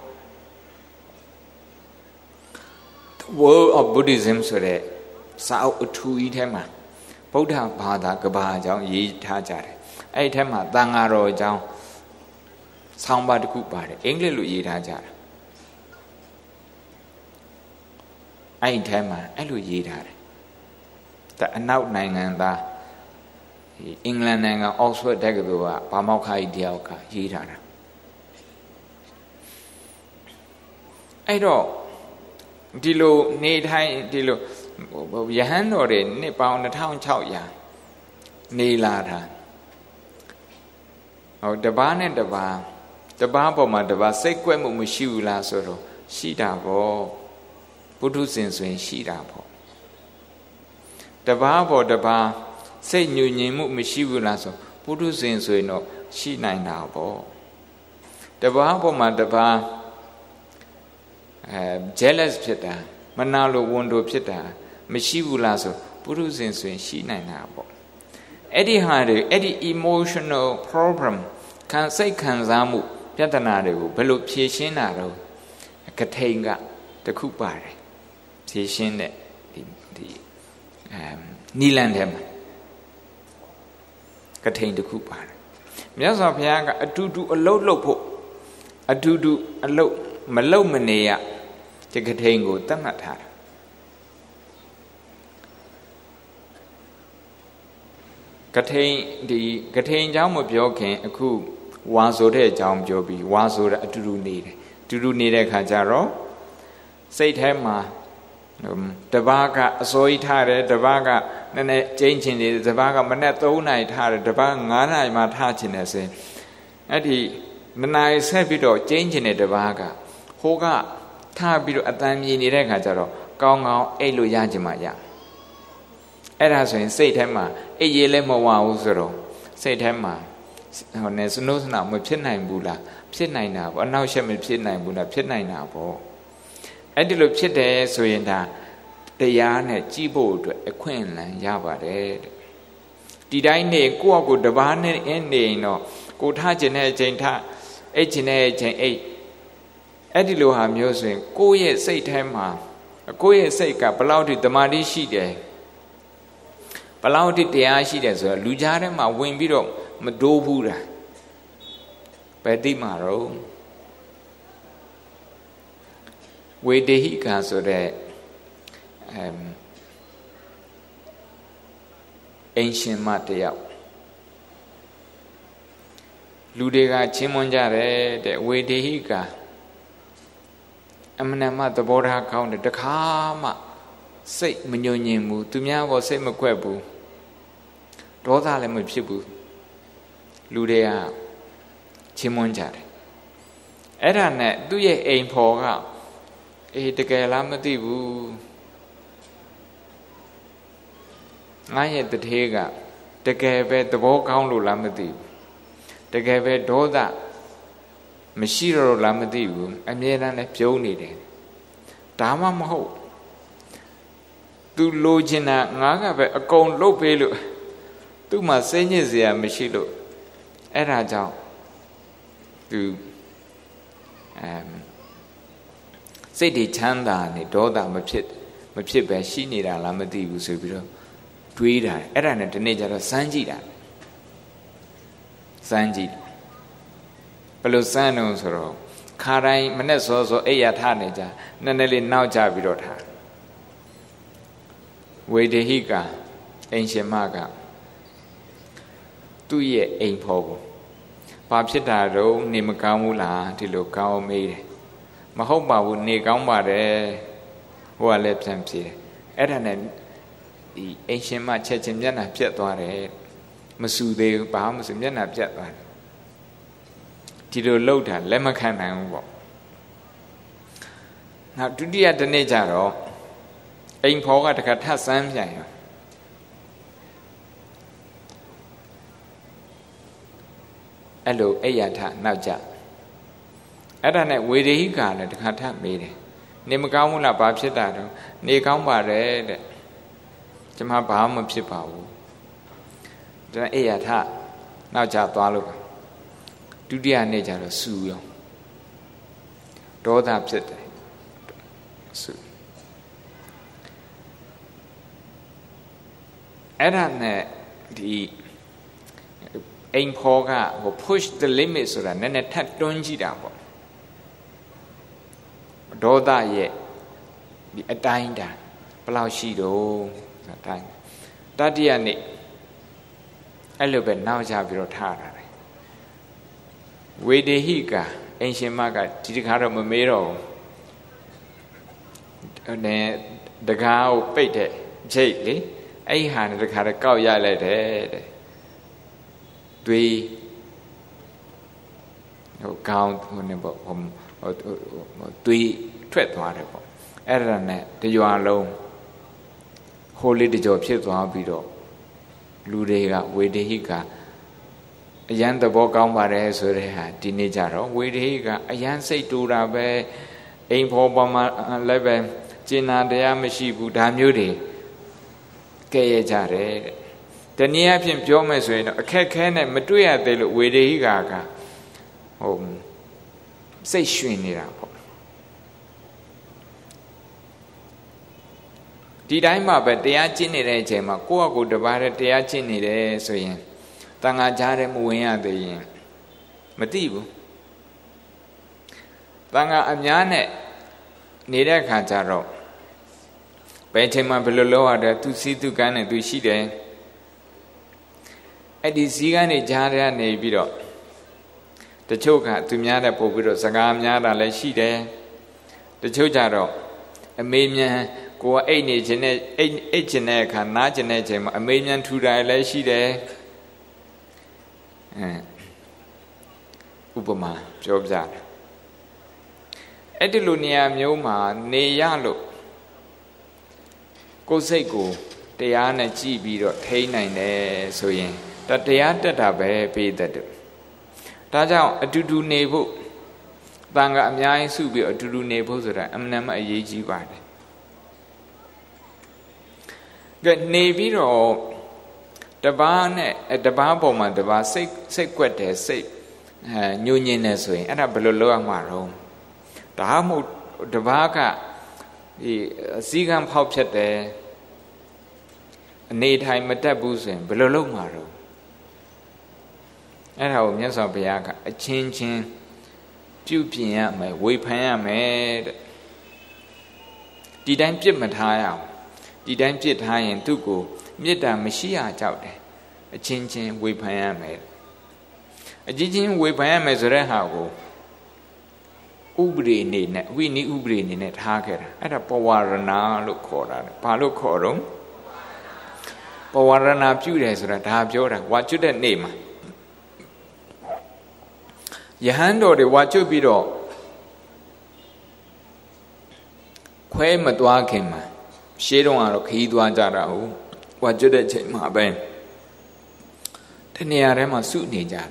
The World of Buddhism ဆိုတဲ့စာအုပ်အထူးကြီးထဲမှာဗုဒ္ဓဘာသာကဘာအကြောင်းရေးထားကြတယ်အဲ့ဒီထဲမှာသံဃာတော်အကြောင်းဆောင်းပါးတစ်ခုပါတယ်အင်္ဂလိပ်လိုရေးထားကြတာအဲ့ဒီထဲမှာအဲ့လိုရေးထားတယ်ဒါအနောက်နိုင်ငံသားအင်္ဂလန်နိုင်ငံအောက်စ်ဖတ်တက္ကသိုလ်ကဘာမောက္ခကြီးတယောက်ကရေးထားတာအဲ့တော့ဒီလိုနေထိုင်ဒီလိုယဟန်တော်တွေနှစ်ပေါင်း2600နေလာတာဟောတပားနဲ့တပားပေါ်မှာတပားစိတ်ကွက်မှုမရှိဘူးလားဆိုတော့ရှိတာပေါ့ပုထုဇဉ်ဆိုရင်ရှိတာပေါ့တပားပေါ်တပားစိတ်ညူညင်မှုမရှိဘူးလားဆိုပုထုဇဉ်ဆိုရင်တော့ရှိနိုင်တာပေါ့တပားပေါ်မှာတပားjealous ဖြစ်တာမနာလိုဝန်တိုဖြစ်တာမရှိဘူးလားဆိုပုထုဇဉ်ဆိုရင်ရှိနိုင်တာပေါ့အဲ့ဒီဟာတွေအဲ့ဒီ emotional problem စိတ်ခံစားမှုပြဿနာတွေကိုဘယ်လိုဖြေရှင်းတာတော့ကထိန်ကတခုပါတယ်ဖြေရှင်းတဲ့ဒီနီလန်ထဲမှာကထိန်တခုပါတယ်မြတ်စွာဘုရားကအတူတူအလုတ်လုပ်ဖို့အတူတူအလုတ်မလုတ်မနေရဒီကထိန်ကိုသတ်မှတ်ထားတာကထိန်ဒီကထိန်အကြောင်းမပြောခင်အခုဝါဆိုတဲ့အကြောင်းပြောပြီးဝါဆိုတာအတူတူနေတယ်အတူတူနေတဲ့ခါကျတော့စိတ်ထဲမှာတပါးကအစိုးရထားတယ်တပါးကနည်းနည်းကျင်းချင်တယ်တပါးကမနဲ့3နာရီထားတယ်တပါး9နာရီမှထားချင်တယ်ဆိုရင်အဲ့ဒီ2နာရီဆက်ပြီးတော့ကျင်းချင်တဲ့တပါးကဟိုကထားပြီးတော့အတန်မြည်နေတဲ့ခါကျတော့ကောင်းကောင်းအိတ်လို့ရချင်မှရအဲ့ဒါဆိုရင်စိတ်ထဲမှာအိတ်ရေးလည်းမဝဘူးဆိုတော့စိတ်ထဲမှာဟိုနဲ့စနိုးစနာမဖြစ်နိုင်ဘူးလားဖြစ်နိုင်တာပေါ့အနောက်ရှက်မဖြစ်နိုင်ဘူးလားဖြစ်နိုင်တာပေါ့အဲ့ဒီလိုဖြစ်တယ်ဆိုရင်ဒါတရားနဲ့ကြည့်ဖို့အတွက်အခွင့်အလမ်းရပါတယ်တဲ့ဒီတိုင်းနေကိုယ့်အကိုတပားနဲ့အင်းနေရင်တော့ကိုထားခြင်းတဲ့အချိန်ထားအိတ်ခြင်းတဲ့အချိန်အိတ်အဲ့ဒီလိုဟာမျိုးဆိုရင်ကိုယ့်ရဲ့စိတ်ထဲမှာကိုယ့်ရဲ့စိတ်ကဘလောက်ထိတမာတိရှိတယ်ဘလောက်ထိတရားရှိတယ်ဆိုတော့လူကြားထဲမှာဝင်ပြီးတော့မတိုးဘူးတာဘယ်တိမှာတော့ဝေဒေဟိကာဆိုတဲ့အင်ရှင်မတယောက်လူတွေကချင်းမွန်းကြတယ်တဲ့ဝေဒေဟိကာအမှန်မှသဘောထားကောင်းတယ်တခါမှစိတ်မညှို့ညင်ဘူးသူများဘောစိတ်မကွက်ဘူးဒေါသလည်းမဖြစ်ဘူးလူတွေကချင်းမွန်းကြတယ်အဲ့ဒါနဲ့သူ့ရဲ့အိမ်ဖော်ကအေးတကယ်လားမသိဘူးငါရဲ့တထေးကတကယ်ပဲသဘောကောင်းလို့လားမသိဘူးတကယ်ပဲဒေါသမရှိတော့လားမသိဘူးအမြဲတမ်းလည်းပြုံးနေတယ်ဒါမှမဟုတ်သူလိုချင်တာငါကပဲအကုန်လုပ်ပေးလို့သူ့မှာစိတ်ညစ်စရာမရှိလို့အဲ့ဒါကြောင့်သူစိတ်တွေချမ်းသာနေဒေါသမဖြစ်ပဲရှိနေတာလားမသိဘူးဆိုပြီးတော့တွေးတာအဲ့ဒါနဲ့ဒီနေ့ကျတော့စမ်းကြည့်တာစမ်းကြည့်ဘယ်လိုစမ်းတော့ဆိုတော့ခါတိုင်းမနဲ့စောစောအိယာထနေကြနည်းနည်းလေးနောက်ကျပြီးတော့ထားဝေဒေဟိကာအိမ်ရှင်မကသူ့ရဲ့အိမ်ဖော်ကိုဘာဖြစ်တာတော့နေမကောင်းဘူးလားဒီလိုကောင်းမေးတယ်မဟုတ်ပါဘူးနေကောင်းပါတယ်ဟိုကလည်းပြန်ဖြေတယ်အဲ့ဒါနဲ့ဒီအိမ်ရှင်မချက်ချင်းမျက်နှာပြတ်သွားတယ်မဆူသေးဘူးဘာမှမဆူမျက်နှာပြတ်သွားတယ်ဒီလိုလှုပ်တာလက်မခံနိုင်ဘူးပေါ့နောက်ဒုတိယတစ်နေ့ကျတော့အိမ်ဖော်ကတခါထပ်ဆန်းပြန်ရောအဲ့လိုအိယာထနောက်ကျအဲ့ဒါနဲ့ဝေဒေဟိကာလည်းတခါထမေးတယ်နေမကောင်းဘူးလားဘာဖြစ်တာတော့နေကောင်းပါတယ်တဲ့ကျွန်မဘာမှမဖြစ်ပါဘူးဒါအိယာထနောက်ကျသွားလို့ဒုတိယနေ့ကျတော့ဆူရောဒေါသဖြစ်တယ်ဆူအဲ့ဒါနဲ့ဒီအိမ်ဖော်ကဟို push the limit ဆိုတာနည်းနည်းထပ်တွန်းကြည့်တာပေါ့ဒေါသရဲ့ဒီအတိုင်းတာဘယ်လောက်ရှိတော့အတိုင်းတတိယနေ့အဲ့လိုပဲနောက်ကျပြီးတော့ထားတာဝေဒေဟိကာအိမ်ရှင်မကဒီတခါတော့မမေးတော့ဘူးနဲ့တကားကိုပိတ်တဲ့ချိတ်လေအဲ့ဟာနဲ့တခါတော့ကောက်ရလိုက်တယ်တဲ့တွေးဟိုကောင်းဟိုနေပေါ့ဟိုတွေးထွက်သွားတယ်ပေါ့အဲ့ဒါနဲ့တရွာလုံးဟိုလေးတကြောဖြစ်သွားပြီးတော့လူတွေကဝေဒေဟိကာအယံသဘောကောင်းပါတယ်ဆိုတဲ့ဟာဒီနေ့ကြတော့ဝေဒေဟိကအယံစိတ်တူတာပဲအိမ်ဖော်ပေါ်မှာလည်းပဲကျင်နာတရားမရှိဘူးဒါမျိုးတွေကဲရကြတယ်တဲ့တနည်းအားဖြင့်ပြောမယ်ဆိုရင်တော့အခက်ခဲနဲ့မတွေ့ရသေးလို့ဝေဒေဟိကာကဟိုစိတ်ရွှင်နေတာပေါ့ဒီတိုင်းမှာပဲတရားကျင့်နေတဲ့အချိန်မှာကိုယ့်အကိုတပါးတဲ့တရားကျင့်နေတယ်ဆိုရင်တန်ခါကြားတဲ့မဝင်ရသေးရင်မသိဘူး Tanga Amyane Nida Kajaro Betima Beloa, the two see to Gan and do she there. At the Zigani Jara Nebido. The choka to Miada Popiro Sagam Yada let she there. The chojaro. A million go 8 genetic and not genetic, a million to die let she there. Upama, Job's that. Edilunia Mioma, Neyalo Goseko, Diana GB. Taina so yin, that they are that be that. Taja a to do neighbor. Banga Amyai Subi or to do neighbors that I'm never a yeji bad. Get navy or the barn at the barboma, the bar say quite say union as way, and a below Maro. The Hamu, the Vaga, the Zigam pops at the need high metabus and below Maro. And how Miasa Biaga, a changing Pupia, my weepaya made. Did I pit my tie? Did I pit high and to go? Mida Messiah out there. A changing weepaya made. A jijin weepaya as a rehago. Ubri need net, we need Ubri in it, Hacker, at a Pawarana look corner, Palo Corum. Pawarana Pudes at Habjora, what you that name? Yahando de what you be do? Que Matwakim, Shadon or Kidwa Jarao, what you that check my ben? The Niarema suit Nijar.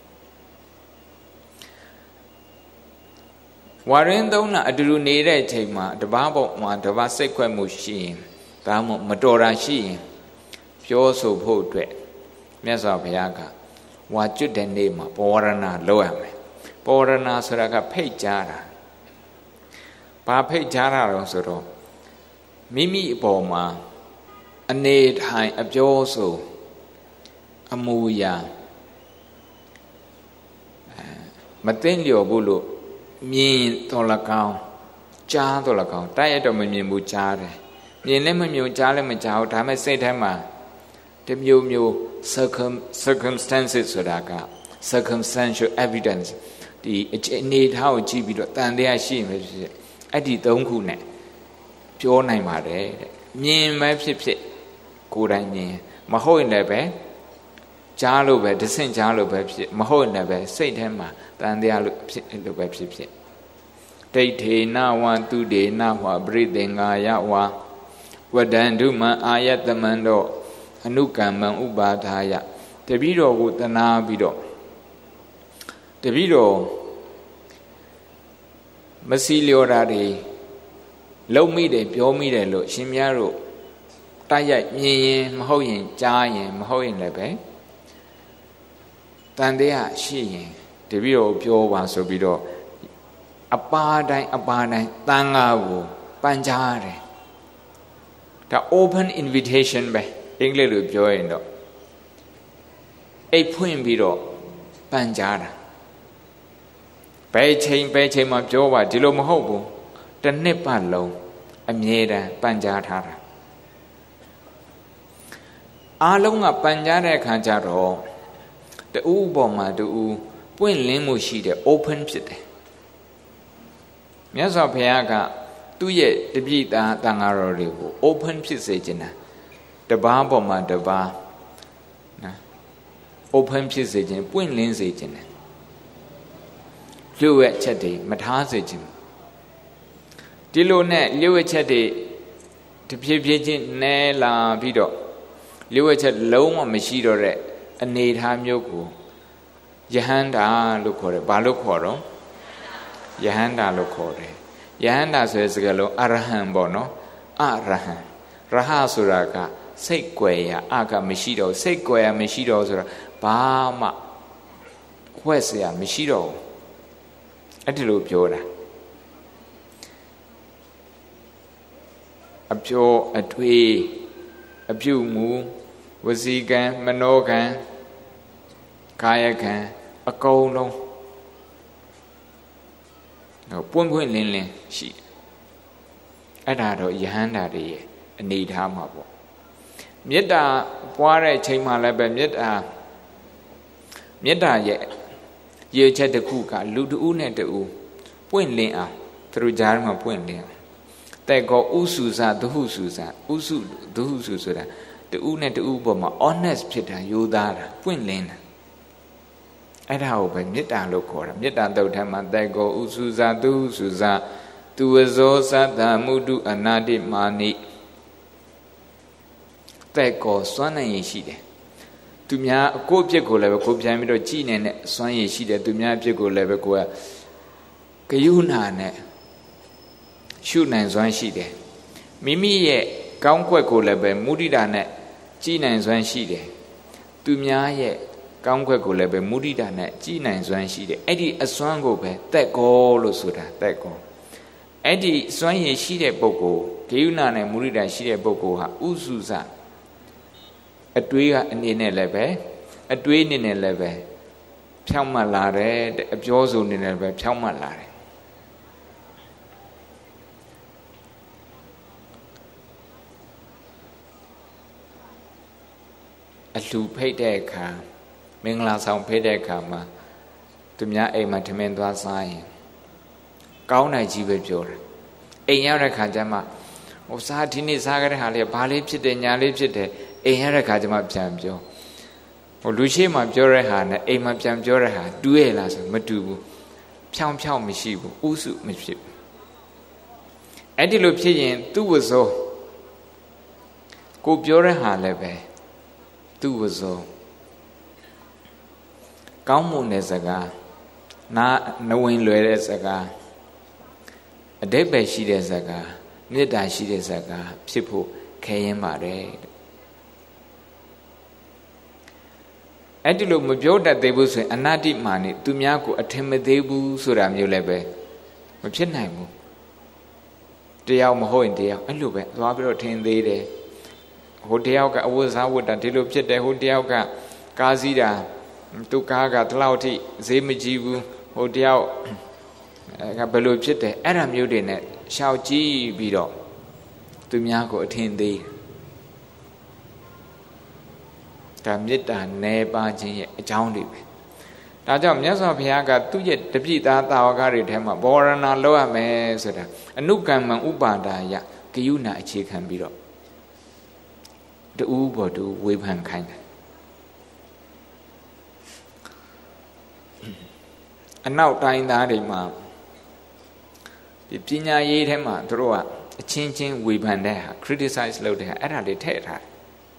Warren Dona Adu Nere Tema, the Babo want the Vaseque Machine, Damo Madora She, Pure so poetry, Mesa Piaga, what you then name, Porana Loame, Porana Suraga Pejara, Pape Jara Rosoro, Mimi Boma, a need high a Joso, a Muya, Matenio Bulu. Mean Tolacao, Cha Tolacao, Diet of Mimu Chare, Miemu Jale Majao, Tama Setama, the Mu circumstances Sodaka, circumstantial evidence, the need how GB than they are she, I did don't cool pure name are there. Mean my pip, good I mean, Maho in the bed, Jalo bed, the same Jalo bed, Maho in the bed, say them. Than they are the web ship. Take now one 2 day now, breathing ayawa. What then do my ayat the mando, Anukaman Ubataya. The video would the na bido. The video Masilio Radi Low me de pure me de lo, Shimyaro Taya yin, Mahoyin, Jayan, Mahoyin lebe. Than they are she. The video pure one so below a padai, Tangavu, Panjare. The open invitation by English join. A point below Panjara. Bay chain of Jova, Dilomohobo, the Nepalo, Ameda, Panjatara. Alonga Panjara Kanjaro, the Uboma do. When Limu she the open pit. Miasa Piaga, 2 years the Bita Tangaro, open pit agent. The Barboma the bar. Open pit agent, when Lins agent. Fluid chatty, Matas agent. Dilo net, Lewis chatty, the Piagent ne la Vido. Lewis at low on Machidore, a need ham yoku. Yahanda look for it, Balukoro Yahanda look for it. Yahanda says Galo, Arahan Bono, Arahan, Raha Suraka, Sequoia, Aka Mishido, Sequoia Mishido, Bama, Quesia Mishido, Atilu Piora. A pure, a twee, a pew moo, Wazigan, Manogan, Kayakan. A cold no ပွင့်ပွင့်လင်းလင်းရှိတယ်အဲ့ဒါတော့ယဟန္တာတွေရဲ့အနေထားမှာပေါ့မေတ္တာပွားတဲ့အချိန်မှလည်းပဲမေတ္တာရဲ့ရည်ချက်တစ်ခုကလူတဦးနဲ့တဦးပွင့်လင်းအောင်သူတို့ကြားမှာပွင့်လင်းအောင်တဲ့ကောဥစုစဒဟုစုစဥစုဒဟုစုဆိုတာတဦးနဲ့တဦးပေါ်မှာ honest ဖြစ်တာရိုးသားတာပွင့်လင်းတာအဲ့ဒါကိုပဲမေတ္တာလို့ခေါ်တာမေတ္တာတုတ်ထမှာတဲ့ကောဥစုစဒဟုစုစသူဝဇောသတ္တမုဒ္ဒအနာတိမာနိတဲ့ကောစွမ်းနိုင်ရရှိတယ်သူများကိုယ့်အဖြစ်ကိုလည်းပဲကိုပြန်ပြီးတော့ကြည်နေတဲ့စွမ်းရည်ရှိတယ်သူများအဖြစ်ကိုလည်းပဲကိုကဂယုဏနဲ့ရှုနိုင်စွမ်းရှိတယ်မိမိရဲ့ကောင်းကွက်ကိုလည်းပဲမုဒိတာနဲ့ကြည်နိုင်စွမ်းရှိတယ်သူများရဲ့ကောင်းကွက်ကိုလည်းပဲမုဒိတာနဲ့ကြည်နိုင်စွမ်းရှိတယ်အဲ့ဒီအစွမ်းကိုပဲသက်ကောလို့ဆိုတာသက်ကောအဲ့ဒီစွမ်းရည်ရှိတဲ့ပုဂ္ဂိုလ်ဂယုဏနဲ့မုဒိတာရှိတဲ့ပုဂ္ဂိုလ်ဟာဥစုစအတွေးကအနေနဲ့လည်းပဲအတွေးအနေနဲ့လည်းပဲဖြောင့်မတ်လာတယ်အပြောဆိုအနေနဲ့လည်းပဲဖြောင့်မတ်လာတယ်အလှဖိတ်တဲ့အခါမင်္ဂလာဆောင်ဖိတ်တဲ့အခါမှာသူများအိမ်မှာထမင်းသွားစားရင်ကောင်းနိုင်ကြီးပဲပြောတယ်အိမ်ရောက်တဲ့ခါကျမှဟိုစားဒီနေ့စားကြတဲ့ဟာလေးဘာလေးဖြစ်တယ်ညာလေးဖြစ်တယ်အိမ်ရတဲ့ခါကျမှပြန်ပြောဟိုလူရှိမှပြောတဲ့ဟာနဲ့အိမ်မှာပြန်ပြောတဲ့ဟာတူးရလားဆိုမတူဘူးဖြောင်းဖြောင်းမရှိဘူးဥစုမဖြစ်ဘူးအဲ့ဒီလိုဖြစ်ရင်သူ့ဝဇောကိုပြောတဲ့ဟာလည်းပဲသူ့ဝဇောကောင်းမွန်တဲ့စကားနဝင်လွယ်တဲ့စကားအဓိပ္ပာယ်ရှိတဲ့စကားမေတ္တာရှိတဲ့စကားဖြစ်ဖို့ခဲရင်ပါတယ်အဲ့ဒီလိုမပြောတတ်သေးဘူးဆိုရင်အနတ္တိမာနိသူများကိုအထင်မသေးဘူးဆိုတာမျိုးလည်းပဲမဖြစ်နိုင်ဘူးတရားမဟုတ်ရင်တရားအဲ့လိုပဲသွားပြီးတော့ထင်သေးတယ်ဟိုတယောက်ကအဝတ်စားဝတ်တာဒီလိုဖြစ်တယ်ဟိုတယောက်ကကားစီးတာသူကားကဒီလောက်ထိဈေးမကြီးဘူးဟိုတယောက်ကဘယ်လိုဖြစ်တယ်အဲ့ဒါမျိုးတွေနဲ့ရှောက်ကြည့်ပြီးတော့သူများကိုအထင်သေးဒါမေတ္တာနယ်ပါခြင်းရဲ့အကြောင်းတွေပဲဒါကြောင့်မြတ်စွာဘုရားကသူ့ရဲ့တပိသားတာဝကတွေထဲမှာဘောရဏလောက်ရမယ်ဆိုတာအနုကမ္မံဥပါဒါယဂယုဏအခြေခံပြီးတော့တူဘောတူဝေဖန်ခိုင်းတယ်အနောက်တိုင်းသားတွေမှာဒီပညာရေးထဲမှာသူတို့ကအချင်းချင်းဝေဖန်တဲ့ဟာ criticize လုပ်တဲ့ဟာအဲ့ဒါတွေထည့်ထားတယ်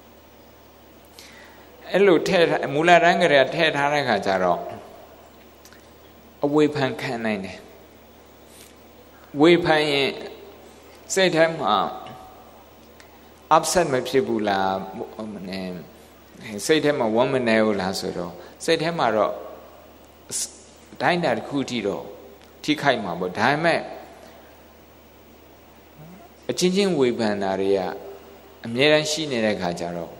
အဲ့လိုထည့်ထားမူလတန်းကလေးထည့်ထားတဲ့ခါကျတော့အဝေဖန်ခံနိုင်တယ်ဝေဖန်ရင်စိတ်ထဲမှာ upset မဖြစ်ဘူးလားစိတ်ထဲမှာဝမ်းမနေဘူးလားဆိုတော့စိတ်ထဲမှာတော့တိုင်းတာတစ်ခုထိတော့ထိခိုက်မှာပေါ့ဒါပေမဲ့အချင်းချင်းဝေဖန်တာတွေကအများတန်းရှိနေတဲ့ခါကျတော့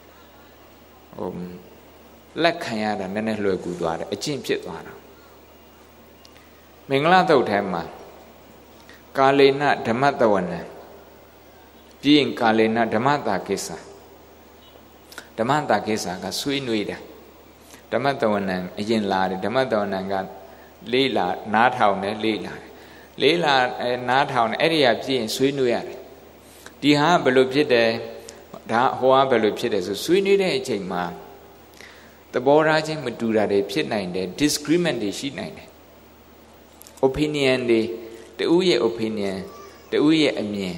လက်ခံရတာနည်းနည်းလွယ်ကူသွားတယ်အကျင့်ဖြစ်သွားတာမင်္ဂလာတုတ်ထဲမှာကာလေနဓမ္မတဝနံပြီးရင်ကာလေနဓမ္မတာကိစ္စဓမ္မတာကိစ္စကဆွေးနွေးတယ်ဓမ္မတဝနံအရင်လာတယ်ဓမ္မတဝနံကလေးလာနားထောင်တယ်လေးလာတယ်လေးလာနားထောင်တယ်အဲ့ဒီကပြည့်ရင်ဆွေးနွေးရတယ်ဒီဟာဘယ်လိုဖြစ်တယ်ဒါဟိုကဘယ်လိုဖြစ်တယ်ဆိုဆွေးနွေးတဲ့အချိန်မှာသဘောထားချင်းမတူတာတွေဖြစ်နိုင်တယ် disagreement တွေရှိနိုင်တယ် opinion တွေတဦးရဲ့ opinion တဦးရဲ့အမြင်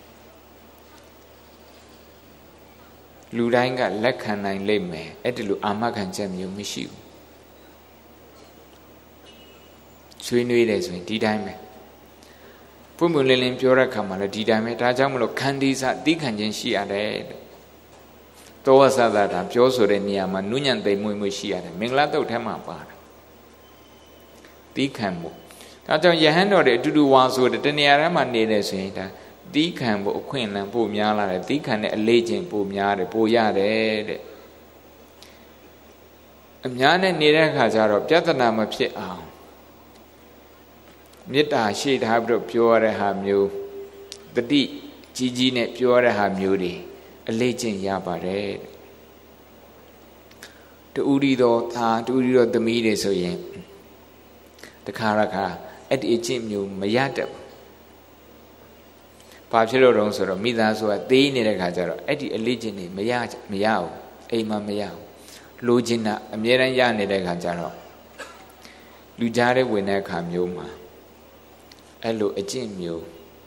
လူတိုင်းကလက်ခံနိုင်လိမ့်မယ်အဲ့ဒီလိုအာမခံချက်မျိုးမရှိဘူးဆွေးနွေးတယ်ဆိုရင်ဒီတိုင်းပဲပွင့်ပွင့်လင်းလင်းပြောတဲ့အခါမှာလည်းဒီတိုင်းပဲဒါကြောင့်မလို့ခန္ဒီစသိခံခြင်းရှိရတယ်သောဝသတာဒါပြောဆိုတဲ့နေရာမှာနုညံ့သိမ်မွေ့မွေ့ရှိရတယ်မင်္ဂလာတုတ်ထဲမှာပါတယ်သိခံမှုဒါကြောင့်ယဟန်တော်တွေအတူတူဝါဆိုတဲ့တနေရာထဲမှာနေတယ်ဆိုရင်ဒါသီးခံဖို့အခွင့်အလမ်းပိုများလာတယ်သီးခံတဲ့အလေးချိန်ပိုများတယ်ပိုရတယ်တဲ့အများနဲ့နေတဲ့အခါကျတော့ပြဿနာမဖြစ်အောင်မေတ္တာရှိထားပြီးတော့ပြောရတဲ့ဟာမျိုးတတိကြီးကြီးနဲ့ပြောရတဲ့ဟာမျိုးတွေအလေးကျင့်ရပါတယ်တူရီတော်သားတူရီတော်သမီးတွေဆိုရင်တခါအဲ့ဒီအကျင့်မျိုးမရတတ်ဘူးဘာဖြစ်လို့တုံးဆိုတော့မိသားစုကသေးနေတဲ့ခါကျတော့အဲ့ဒီအလေးကျင့်တွေမရဘူးအိမ်မှာမရဘူးလိုချင်တာအမြဲတမ်းရနေတဲ့ခါကျတော့လူကြားတဲ့ဝင်တဲ့အခါမျိုးမှာအဲ့လိုအကျင့်မျိုး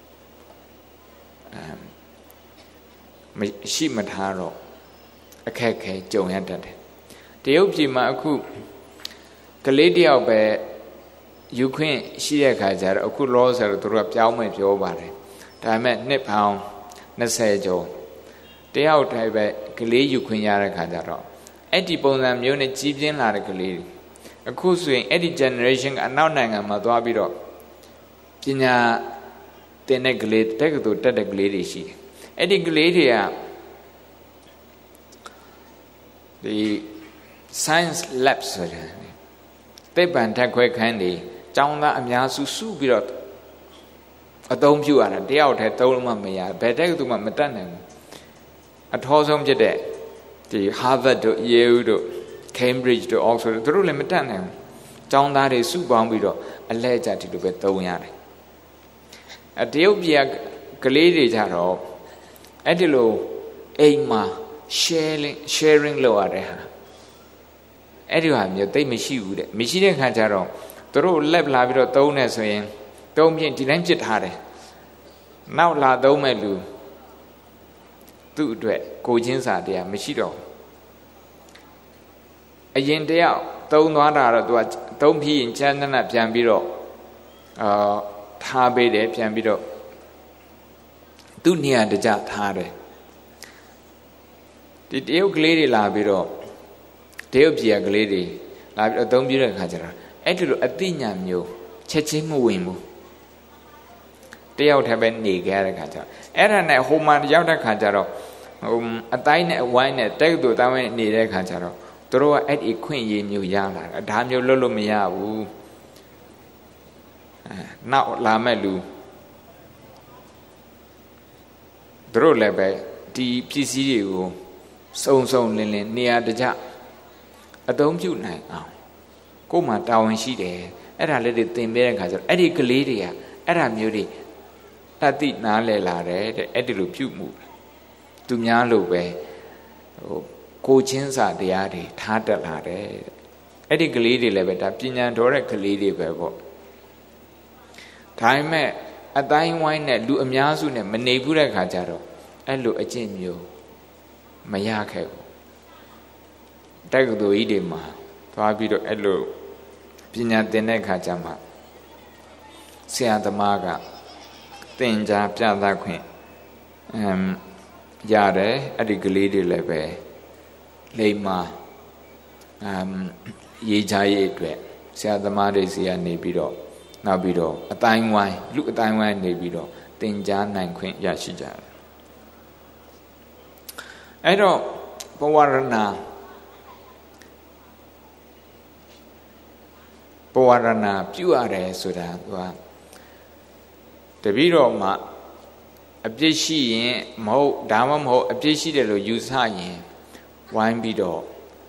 မရှိမထားတော့အခက်ခဲကြုံရတတ်တယ်တရုတ်ပြည်မှာအခုကလေးတယောက်ပဲယူခွင့်ရှိတဲ့ခါကျတော့အခုလောဆိုတော့သူတို့ကပြောင်းမယ်ပြောပါတယ်ဒါပေမဲ့နှစ်ပေါင်း20ကျော်တယောက်တည်းပဲကလေးယူခွင့်ရတဲ့ခါကျတော့အဲ့ဒီပုံစံမျိုးနဲ့ကြီးပြင်းလာတဲ့ကလေးတွေအခုဆိုရင်အဲ့ဒီ generation ကအနောက်နိုင်ငံမှာသွားပြီးတော့ပညာသင်တဲ့ကလေးတက္ကသိုလ်တက်တဲ့ကလေးတွေရှိတယ်အဲ့ဒီကလေးတွေကဒီ science lab ဆိုတဲ့သိပ္ပံဓာတ်ခွဲခန်းတွေကျောင်းသားအများစုစုပြီးတော့အသုံးပြုရတာတယောက်တည်းသုံးလို့မရဘယ်တက္ကသိုလ်မှမတတ်နိုင်ဘူးအထောဆုံးဖြစ်တဲ့ဒီ Harvard တို့ Yale တို့ Cambridge တို့ Oxford တို့သူတို့လည်းမတတ်နိုင်ဘူးကျောင်းသားတွေစုပေါင်းပြီးတော့အလဲကျဒီလိုပဲသုံးရတယ်တရုတ်ပြည်ကလေးတွေကြတော့အဲ့ဒီလိုအိမ်မှာ sharing လုပ်ရတဲ့ဟာအဲ့ဒီဟာမျိုးသိမရှိဘူးတဲ့မရှိတဲ့ခါကျတော့သူတို့လက်လာပြီးတော့သုံးနေဆိုရင်သုံးပြင်းဒီတိုင်းပြစ်ထားတယ်နောက်လာသုံးမဲ့လူသူ့အတွက်ကိုချင်းစာတရားမရှိတော့အရင်တယောက်သုံးသွားတာတော့သူကသုံးပြီးရင်ကျန်းတနတ်ပြန်ပြီးတော့ထားပေးတယ်ပြန်ပြီးတော့သူ့နေရာတကြထားတယ်ဒီတရုတ်ကလေးတွေလာပြီးတော့တရုတ်ပြည်ကလေးတွေလာပြီးတော့သုံးပြတဲ့အခါကျတော့အဲ့ဒီလိုအသိဉာဏ်မျိုးချက်ချင်းမဝင်ဘူးတယောက်တည်းပဲနေကြတဲ့ခါကျတော့အဲ့ဒါနဲ့ဟိုမှာရောက်တဲ့ခါကျတော့အတိုင်းနဲ့အဝိုင်းနဲ့တက္ကသိုလ်တိုင်းနေတဲ့ခါကျတော့သူတို့ကအဲ့ဒီခွင့်ရည်မျိုးရလာတာဒါမျိုးလွတ်လို့မရဘူးနောက်လာမဲ့လူသူတို့လည်းပဲဒီပစ္စည်းတွေကိုစုံလင်းနေရာတကျအသုံးပြုနိုင်အောင်ကိုယ်မှာတာဝန်ရှိတယ်အဲ့ဒါလေးတွေသင်ပေးတဲ့ခါကျတော့အဲ့ဒီကလေးတွေကအဲ့ဒါမျိုးတွေတတ်သိနားလည်လာတယ်တဲ့အဲ့ဒီလိုပြုမှုသူများလို့ပဲကိုချင်းစာတရားတွေထားတတ်လာတယ်အဲ့ဒီကလေးတွေလည်းပဲဒါပညာတော်တဲ့ကလေးတွေပဲပေါ့ဒါပေမဲ့အတိုင်းဝိုင်းနဲ့လူအများစုနဲ့မနေဘူးတဲ့ခါကျတော့အဲ့လိုအကျင့်မျိုးမရခဲ့ဘူးတက္ကသိုလ်ကြီးတွေမှာသွားပြီးတော့အဲ့လိုပညာသင်တဲ့ခါကျမှဆရာသမားကသင်ကြားပြသခွင့်ရတယ်အဲ့ဒီကလေးတွေလည်းပဲလိမ္မာရေးချရေးအတွက်ဆရာသမားတွေစီကနေပြီးတော့နောက်ပြီးတော့အတိုင်းဝိုင်းလူအတိုင်းဝိုင်းနေပြီးတော့သင်ကြားနိုင်ခွင့်ရရှိကြတယ်အဲ့တော့ဘဝရဏပြုရတယ်ဆိုတာကတပည့်တော်မှာအပြစ်ရှိရင်မဟုတ်ဒါမှမဟုတ်အပြစ်ရှိတယ်လို့ယူဆရင်ဝိုင်းပြီးတော့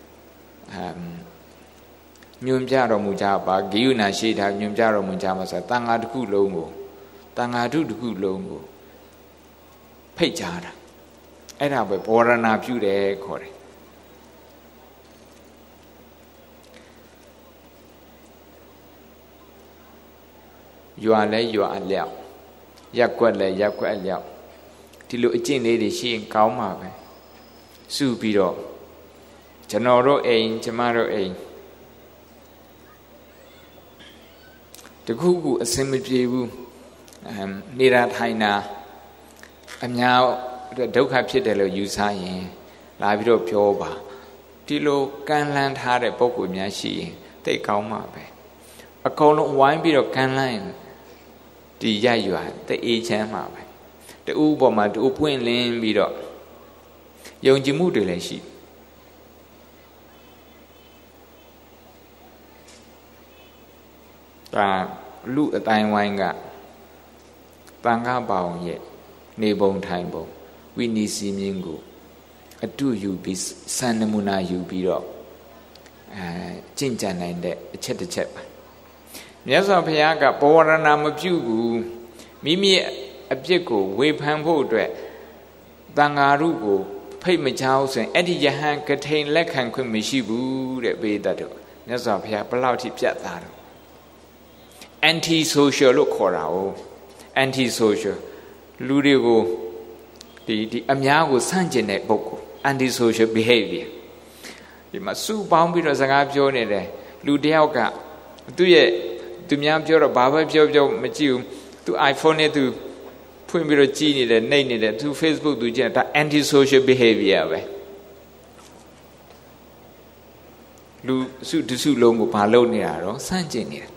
ညွန်ပြတော်မူကြပါဂိယုဏရှိတာညွန်ပြတော်မူကြမှာဆိုတာတန်ဃာတစ်ခုလုံးကိုတန်ဃာထုတစ်ခုလုံးကိုဖိတ်ကြားတာအဲ့ဒါပဲဘောရဏပြုတယ်ခေါ်တယ်ရွာလဲရွာအလျောက်ရက်ကွက်လဲရက်ကွက်အလျောက်ဒီလိုအကျင့်လေးတွေရှိရင်ကောင်းမှာပဲစုပြီးတော့ကျွန်တော်တို့အိမ်ကျမတို့အိမ်တခုခုအစင်မပြေဘူးနေတာထိုင်တာအများဒုက္ခဖြစ်တယ်လို့ယူဆရင်လာပြီးတော့ပြောပါဒီလိုကန့်လန့်ထားတဲ့ပုံကိုများရှိရင်သိကောင်းမှာပဲအကုန်လုံးဝိုင်းပြီးတော့ကန့်လန့်ရင်ဒီရရွာတအေးချမ်းမှာပဲတူပေါ်မှာတူပွင့်လင်းပြီးတော့ယုံကြည်မှုတွေလည်းရှိဒါလူအတိုင်းဝိုင်းကတန်ခါပေါင်ရဲ့နေပုံထိုင်ပုံဝိနည်းစည်းမျဉ်းကိုအတူယူပြီးစံနမူနာယူပြီးတော့ကျင့်ကြံနိုင်တဲ့အချက်တစ်ချက်ပါမြတ်စွာဘုရားကပဝရဏမပြုဘူးမိမိအပြစ်ကိုဝေဖန်ဖို့အတွက်တန်ဃာရုကိုဖိတ်မချအောင်ဆိုရင်အဲ့ဒီယဟန်ကထိန်လက်ခံခွင့်မရှိဘူးတဲ့ဘေးတတ်တော့မြတ်စွာဘုရားဘယ်လောက်ထိပြတ်သားတော့ anti social လို့ခေါ်တာ哦 anti social လူတွေကိုဒီအများကိုဆန့်ကျင်တဲ့ပုဂ္ဂိုလ် anti social behavior ဒီမှာစုပေါင်းပြီးတော့စကားပြောနေတယ်လူတယောက်ကသူများပြောတော့ဘာပဲပြောမကြည့်ဘူးသူ iPhone နဲ့သူဖွင့်ပြီးတော့ကြည့်နေတယ်နှိပ်နေတယ်သူ Facebook သူကြည့်တာ anti social behavior ပဲလူစုတစုလုံးကိုဘာလုပ်နေတာတော့ဆန့်ကျင်နေတာ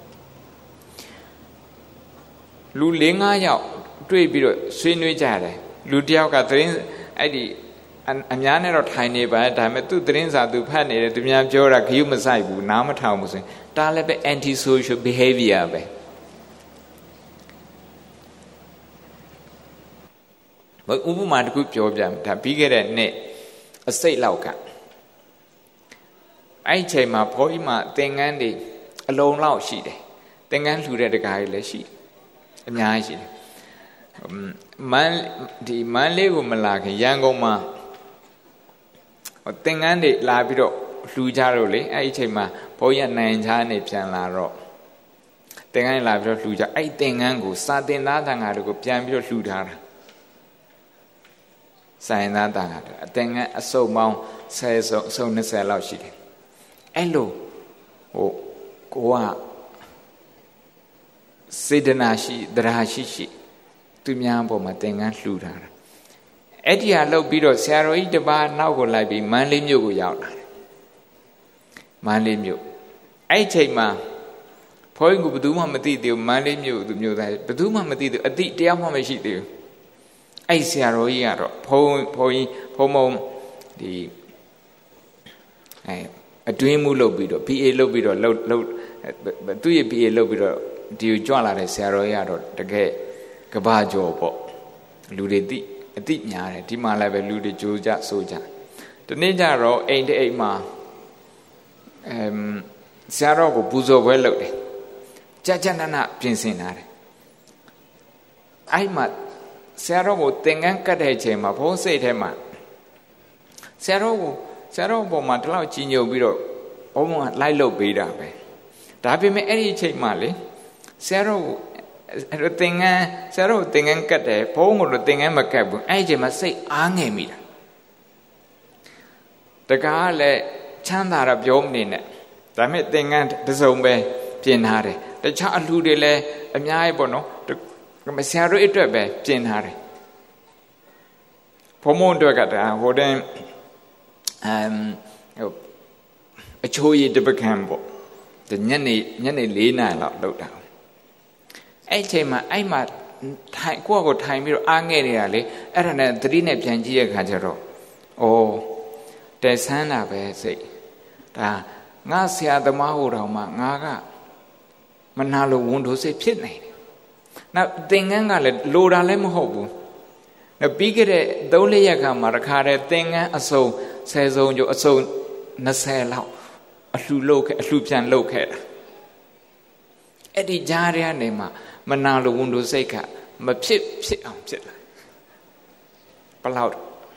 လူ 4-5 ယောက်တွေ့ပြီးတော့ဆွေးနွေးကြတယ်လူတယောက်ကသတင်းအဲ့ဒီအများနဲ့တော့ထိုင်နေပါဒါပေမဲ့သူသတင်းစာသူဖတ်နေတယ်သူများပြောတာခရုမဆိုင်ဘူးနားမထောင်ဘူးဆိုရင်ဒါလည်းပဲ anti social behavior ပဲဥပမာတစ်ခုပြောပြမယ်ဒါပြီးခဲ့တဲ့နှစ်အစိတ်လောက်ကအဲ့ဒီချိန်မှာဘုန်းကြီးမှသင်္ကန်းတွေအလုံးလောက်ရှိတယ်သင်္ကန်းလှူတဲ့တကားကြီးလည်းရှိအများကြီးရှိတယ်မန်းလေးကိုမလာခင်ရန်ကုန်မှာသင်္ကန်းတွေလာပြီးတော့လှူကြတော့လေအဲ့ဒီချိန်မှာဘုန်းကြီးနိုင်ချားနေပြန်လာတော့သင်္ကန်းလာပြီးတော့လှူကြအဲ့ဒီသင်္ကန်းကိုစာသင်သားတန်ခါတွေကိုပြန်ပြီးတော့လှူထားတာဆိုင်သားတန်ခါအသင်္ကန်းအစုံပေါင်း10စုံအစုံ20လောက်ရှိတယ်အဲ့လိုကိုကစေတနာရှိတရားရှိသူများပေါ်မှာသင်္ကန်းလှူထားတာအဲ့ဒီဟာလောက်ပြီးတော့ဆရာတော်ကြီးတစ်ပါးနောက်ကိုလိုက်ပြီးမန္တလေးမြို့ကိုရောက်လာတယ်မန္တလေးမြို့အဲ့ဒီချိန်မှာဘုန်းကြီးကဘယ်သူမှမသိသေးဘူးမန္တလေးမြို့သူမြို့သားဘယ်သူမှမသိသေးဘူးအတိတရားမှမရှိသေးဘူးအဲ့ဆရာတော်ကြီးကတော့ဘုံဒီအတွင်းမှုလုပ်ပြီးတော့ PA လုပ်ပြီးတော့သူ့ရဲ့ PA လုပ်ပြီးတော့ဒီကိုကြွလာတဲ့ဆရာတော်ကြီးကတော့တကယ်ကဘာကျော်ပေါ့လူတွေအတိညာတယ်ဒီမှာလည်းပဲလူတွေကြိုးကြဆိုကြဒီနေ့ကျတော့အိမ်တအိမ်မှာဆရာတော်ကိုပူဇော်ပွဲလုပ်တယ်ကြနပြင်ဆင်လာတယ်အဲ့မှာဆရာတော်ကိုသင်္ကန်းကတ်တဲ့ချိန်မှာဘုန်းစိတ်ထဲမှာဆရာတော်ပေါ်မှာဒီလောက်ကြီးညိုပြီးတော့ဘုန်းကလိုက်လုပ်ပေးတာပဲဒါပေမဲ့အဲ့ဒီအချိန်မှာလေဆရာတော်ကိုသင်္ကန်းကတ်တယ်ဘုန်းကိုသင်္ကန်းမကတ်ဘူးအဲ့ဒီအချိန်မှာစိတ်အားငယ်မိတာတကားလည်းချမ်းသာတော့ပြောမနေနဲ့ဒါပေမဲ့သင်္ကန်းတစ်စုံပဲပြင်ထားတယ်တခြားအလှူတွေလည်းအများကြီးပေါ့နော်ဆရာတို့အတွက်ပဲပြင်ထားတယ်ဘုံမုံအတွက်ကဒါဟိုတဲ့အချိုးရည်တပကံပေါ့ညနေ4 နာရီလောက်လောက်တာအဲ့ချိန်မှာအဲ့မှာထိုင်ကိုထိုင်ပြီးတော့အားငဲ့နေတာလေအဲ့ဒါနဲ့သတိနဲ့ပြန်ကြည့်တဲ့ခါကျတော့တဲဆန်းတာပဲစိတ်ဒါငါဆရာသမားဟိုတော်မှာငါကမနာလို့ဝန်ထိုးစိတ်ဖြစ်နေတယ်နောက်သင်္ကန်းကလည်းလိုတာလည်းမဟုတ်ဘူးနောက်ပြီးခဲ့တဲ့3-4 ရက်ကမှတခါတည်းသင်္ကန်းအစုံ10စုံကျော်အစုံ20လောက်အလှူပြန်လုပ်ခဲ့တာအဲ့ဒီကြားရတဲ့နေမှာမနာလို့ဝန်တို့စိတ်ကမဖြစ်အောင်ဖြစ်လာဘလောက်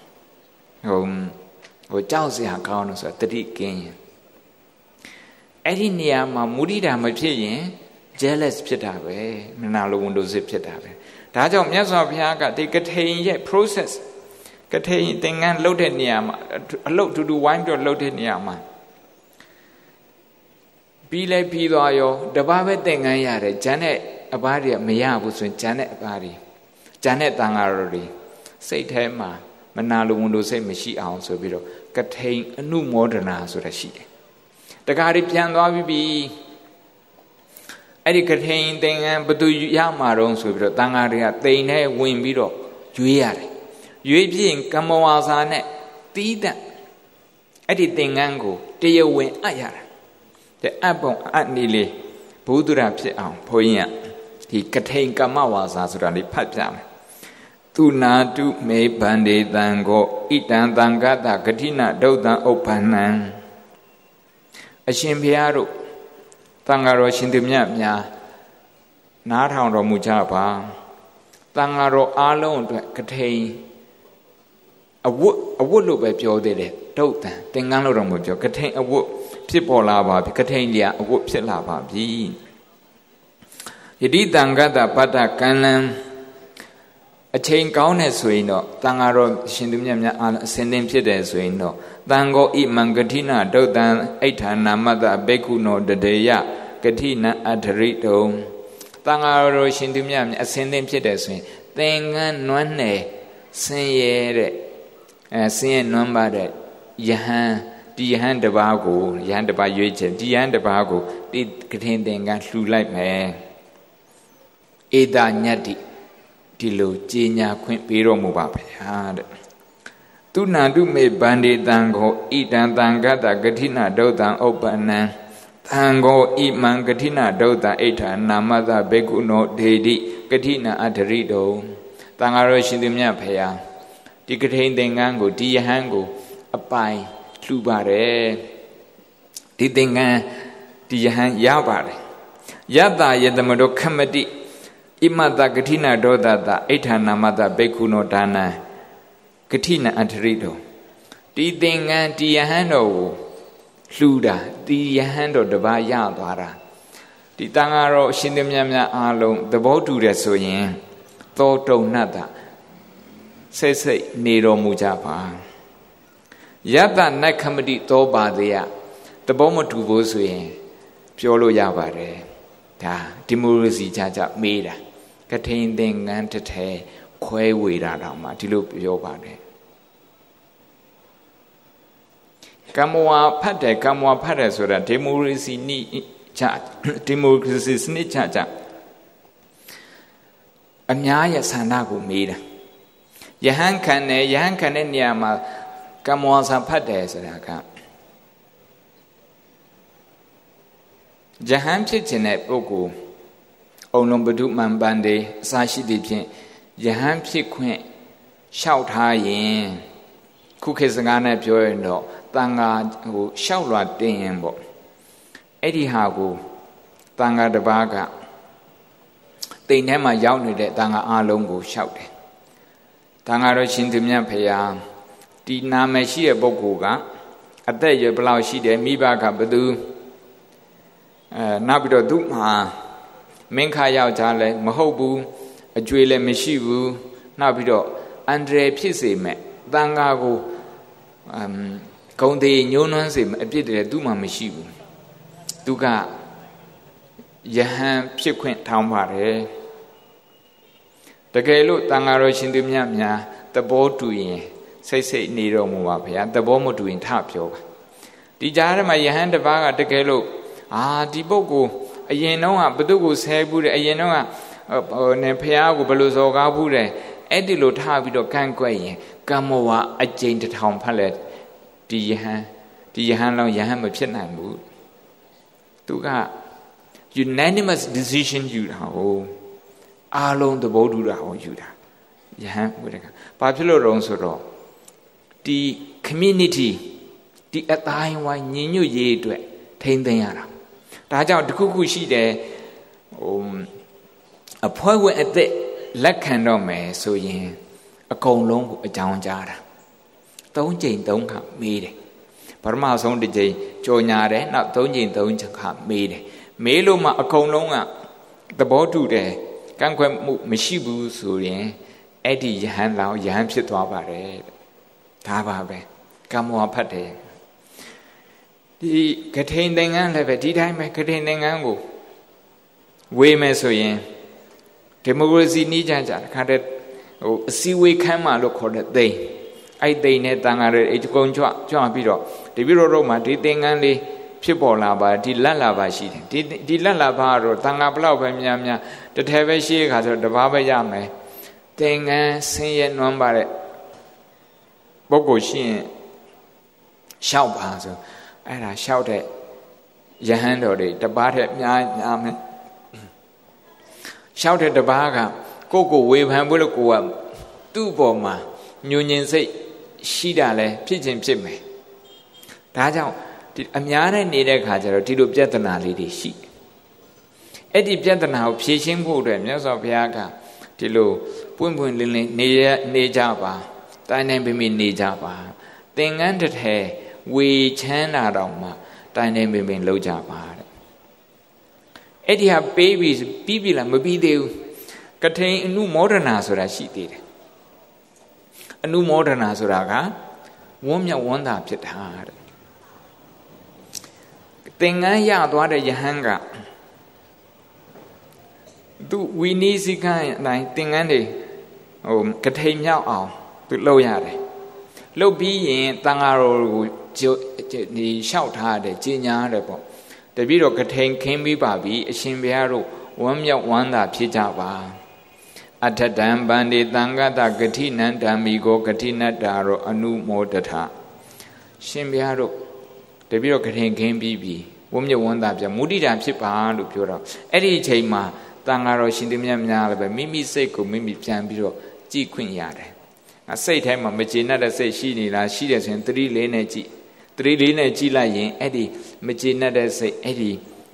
ဟိုကြောက်စရာကောင်းလို့ဆိုတာတတိကင်းရင်အဲ့ဒီနေရာမှာမုဒိတာမဖြစ်ရင် jealous ဖြစ်တာပဲမနာလို့ဝန်တို့စိတ်ဖြစ်တာပဲဒါကြောင့်မြတ်စွာဘုရားကဒီကထိန်ရဲ့ process ကထိန်သင်္ကန်းလှုပ်တဲ့နေရာမှာအလုတ်တူဝိုင်းပြီးလှုပ်တဲ့နေရာမှာပြီးသွားရောတပါးပဲသင်္ကန်းရတယ်ဂျန်တဲ့အပားတွေကမရဘူးဆိုရင်ဂျန်တဲ့အပားတွေဂျန်တဲ့တန်ဃာတော်တွေစိတ်ထဲမှာမနာလိုဝန်လိုစိတ်မရှိအောင်ဆိုပြီးတော့ကထိန်အနုမောဒနာဆိုတာရှိတယ်တခါဒီပြန်သွားပြီအဲ့ဒီကထိန်သင်္ကန်းဘသူရမှာတော့ဆိုပြီးတော့တန်ဃာတွေကတိန်ထဲဝင်ပြီးတော့ရွေးရတယ်ရွေးပြီးရင်ကမ္မဝါစာနဲ့တီးတန့်အဲ့ဒီသင်္ကန်းကိုတရားဝင်အပ်ရတာတဲ့အပ်ပုံအပ်နေလေဘုဒ္ဓရာဖြစ်အောင်ဘုန်းကြီးကဒီကထိန်ကမ္မဝါစာဆိုတာလေးဖတ်ပြမယ်သူနာတုမေဗန္ဒေတံကိုဣတံသံဃတဂတိနဒုတ်တံဥပ္ပန္နံအရှင်ဘုရားတို့သံဃာတော်ရှင်သူမြတ်များနားထောင်တော်မူကြပါသံဃာတော်အားလုံးအတွက်ကထိန်အဝတ်လို့ပဲပြောသေးတယ်ဒုတ်တံသင်္ကန်းလို့တော့မပြောကထိန်အဝတ်ဖြစ်ပေါ်လာပါပြီကထိန်လျာအဝတ်ဖြစ်လာပါပြီယတိတံဃတပတ္တကံလံအချိန်ကောင်းတဲ့ဆိုရင်တော့တန်ဃာတော်ရှင်သူမြတ်များအားအစဉ်သင်ဖြစ်တယ်ဆိုရင်တော့တန်ဃောဣမံဂတိနဒုတ်တံအိဋ္ဌာနာမတ္တဘေကုနောတတေယဂတိနအထရိတုံတန်ဃာတော်ရှင်သူမြတ်များအစဉ်သင်ဖြစ်တယ်ဆိုရင်သင်္ကန်းနွမ်းနယ်ဆင်းရဲတဲ့ဆင်းရဲနွမ်းပါတဲ့ယဟန်ဒီယဟန်တစ်ပါးကိုယဟန်တစ်ပါးရွေးချယ်ဒီယဟန်တစ်ပါးကိုဒီကထင်သင်္ကန်းလှူလိုက်မယ်ဧတညတ္တိဒီလိုကြေညာခွင့်ပေးတော်မူပါဗျာတဲ့သူနာတုမေဗန္ဒေတံကိုဣတံတံဂတဂတိနဒုတ်တံဥပ္ပန္နံသံဃောဣမံဂတိနဒုတ်တံအိဋ္ဌာနာမတ္တဘေကုနောဒေတိဂတိနအထရိတုံတန်ဃာတော်ရှင်သူမြတ်ဖေဟာဒီကထိန်သင်္ကန်းကိုဒီယဟန်ကိုအပိုင်လှူပါတယ်ဒီသင်္ကန်းဒီယဟန်ရပါတယ်ယတ္တယတမတောခမတိဣမတဂတိနဒောဒတအိဋ္ဌာနာမတဘေကုနောဒါနံဂတိနအထရိတောဒီသင်္ကန်းဒီယဟန်တော်ကိုလှူတာဒီယဟန်တော်တပါးရသွားတာဒီတန်ဃာတော်အရှင်သူမြတ်များအားလုံးသဘောတူတယ်ဆိုရင်သောတုံနတ္တစိတ်နေတော်မူကြပါယတ္တနခမတိသောပါသေးယသဘောမတူဘူးဆိုရင်ပြောလို့ရပါတယ်ဒါဒီမိုကရေစီကြမေးတာကထိန်သင်္ကန်းတစ်ထဲခွဲဝေတာတော့မှဒီလိုပြောပါတယ်ကမ္မဝါဖတ်တယ်ဆိုတာဒီမိုကရေစီနိဒီမိုကရေစီစနစ်ကြအများရဲ့ဆန္ဒကိုမေးတာယဟန်ခံတဲ့နေရာမှာကမ္မဝါစာဖတ်တယ်ဆိုတာကယဟန်ဖြစ်ခြင်းတဲ့ပုဂ္ဂိုလ်အုံလုံးဘဒုမံပန်တေအစာရှိသည့်ဖြင့်ယဟန်ဖြစ်ခွင့်လျှောက်ထားရင်ခုခေတ်စကားနဲ့ပြောရင်တော့တန်ဃာကိုလျှောက်လွှာတင်ရင်ပေါ့အဲ့ဒီဟာကိုတန်ဃာတစ်ပါးကတိမ်ထဲမှာရောက်နေတဲ့တန်ဃာအားလုံးကိုလျှောက်တယ်တန်ဃာတော်ရှင်သူမြတ်ဖေဟာဒီနာမည်ရှိတဲ့ပုဂ္ဂိုလ်ကအသက်အရွယ်ဘယ်လောက်ရှိတယ်မိဘကဘယ်သူနောက်ပြီးတော့သူ့မှာမင်းခါယောက်ျားလည်းမဟုတ်ဘူးအကျွေးလည်းမရှိဘူးနောက်ပြီးတော့အန္တရာယ်ဖြစ်စေမဲ့တန်ဃာကိုဂုံသေးညှိုးနှွမ်းစေမဲ့အပြစ်တွေသူ့မှာမရှိဘူးသူကယဟန်ဖြစ်ခွင့်ထောင်းပါတယ်တကယ်လို့တန်ဃာတော်ရှင်သူမြတ်များသဘောတူရင်စိတ်နေတော်မူပါဗျာသဘောမတူရင်ထပြောပါဒီကြားထဲမှာယဟန်တစ်ပါးကတကယ်လို့ဒီပုဂ္ဂိုလ်အရင်တော့ကဘု து ကိုဆဲဘူးတယ်အရင်တော့ကနေဖះကိုဘယ်လိုစော်ကားဘူးတယ်အဲ့ဒီလိုထားပြီးတော့ကန့်ကွက်ရင်ကမ္မဝါအကျဉ်တစ်ထောင်ဖတ်လဲဒီယဟန်လောင်းယဟန်မဖြစ်နိုင်ဘူးသူက unanimous decision ယူတာဟိုအားလုံးသဘောတူတာဟိုယူတာယဟန်ဘုရားကဘာဖြစ်လို့တော့ဆိုတော့ဒီ community ဒီအတိုင်းဝိုင်းညီညွတ်ရေးအတွက်ထိန်းသိမ်းရတာဒါကြောင့်တခုခုရှိတယ်အဖွဲ့ဝင်အသက်လက်ခံတော့မယ်ဆိုရင်အကုန်လုံးကိုအကြောင်းကြားတာ3 ကြိမ် 3 ခါမေးတယ်ပထမဆုံးတစ်ကြိမ်ကြော်ညာတယ်နောက်3 ကြိမ် 3 ခါမေးတယ်မေးလို့မှအကုန်လုံးကသဘောတူတယ်ကန့်ကွက်မှုမရှိဘူးဆိုရင်အဲ့ဒီယဟန်လောင်းယဟန်ဖြစ်သွားပါတယ်ဒါပါပဲကမ္မဝါဖတ်တယ်ဒီကထိန်သင်္ကန်းလည်းပဲဒီတိုင်းပဲကထိန်သင်္ကန်းကိုဝေးမယ်ဆိုရင်ဒီမိုကရေစီနှီးကြတခါတည်းအစည်းအဝေးခန်းမှာလို့ခေါ်တဲ့သိန်းအဲ့သိန်းနဲ့တန်ဃာတွေအကုန်ကြွပြီးတော့ဒီပြီးတော့မှဒီသင်္ကန်းလေးဖြစ်ပေါ်လာပါဒီလက်လာပါရှိတယ်ဒီလက်လာပါတော့တန်ဃာဘလောက်ပဲများတစ်ထည်ပဲရှိခါဆိုတော့တစ်ပါးပဲရမယ်သင်္ကန်းဆင်းရဲနွမ်းပါတဲ့ပုဂ္ဂိုလ်ရှိရင်ရှောက်ပါဆိုအဲ့ဒါရှောက်တဲ့ယဟန်တော်တွေတပါးထက်များမယ်ရှောက်တဲ့တပားကကိုဝေဖန်ဖို့လို့ကိုကသူ့ပေါ်မှာညဉ့်ညင်စိတ်ရှိတာလဲဖြစ်ခြင်းဖြစ်မယ်ဒါကြောင့်ဒီအများနဲ့နေတဲ့ခါကျတော့ဒီလိုပြဿနာလေးတွေရှိအဲ့ဒီပြဿနာကိုဖြေရှင်းဖို့အတွက်မြတ်စွာဘုရားကဒီလိုပွင့်ပွင့်လင်းလင်းနေကြပါတိုင်းတိုင်းပြင်းနေကြပါသင်္ကန်းတစ်ထည်ဝေချမ်းတာတောင်မှတိုင်းတိုင်းပြင်းလုပ်ကြပါတဲ့အဲ့ဒီဟာပေးပြီးပြီလားမပြီးသေးဘူးကထိန်အနုမောဒနာဆိုတာရှိသေးတယ်အနုမောဒနာဆိုတာကဝမ်းမြောက်ဝမ်းသာဖြစ်တာတဲ့သင်္ကန်းရသွားတဲ့ယဟန်ကသူဝီနီးစိကံအတိုင်းသင်္ကန်းတွေကထိန်မြောက်အောင်သူလှုပ်ရတယ်လှုပ်ပြီးရင်တန်ဃာတော်ကိုဒီလျှောက်ထားတယ်ကြီးညာရတယ်ပေါ့တပည့်တော်ကထိန်ခင်းပြီးပါပြီအရှင်ဘုရားတို့ဝမ်းမြောက်ဝမ်းသာဖြစ်ကြပါအထတံဗန္တိတံဂတဂတိနံဓမ္မိကိုဂတိနတ္တာရောအနုမောဒထရှင်ဘုရားတို့တပည့်တော်ကထိန်ခင်းပြီးပြီဝမ်းမြောက်ဝမ်းသာပြမုဒိတာဖြစ်ပါလို့ပြောတော့အဲ့ဒီအချိန်မှာတန်ဃာတော်ရှင်သူမြတ်များလည်းပဲမိမိစိတ်ကိုမိမိပြန်ပြီးတော့ကြည်ခွင့်ရတယ်စိတ်ထဲမှာမကျေနပ်တဲ့စိတ်ရှိနေလားရှိတယ်ဆိုရင်သတိလေးနဲ့ကြည်သတိလေးနဲ့ကြည်လိုက်ရင်အဲ့ဒီမကျေနပ်တဲ့စိတ်အဲ့ဒီ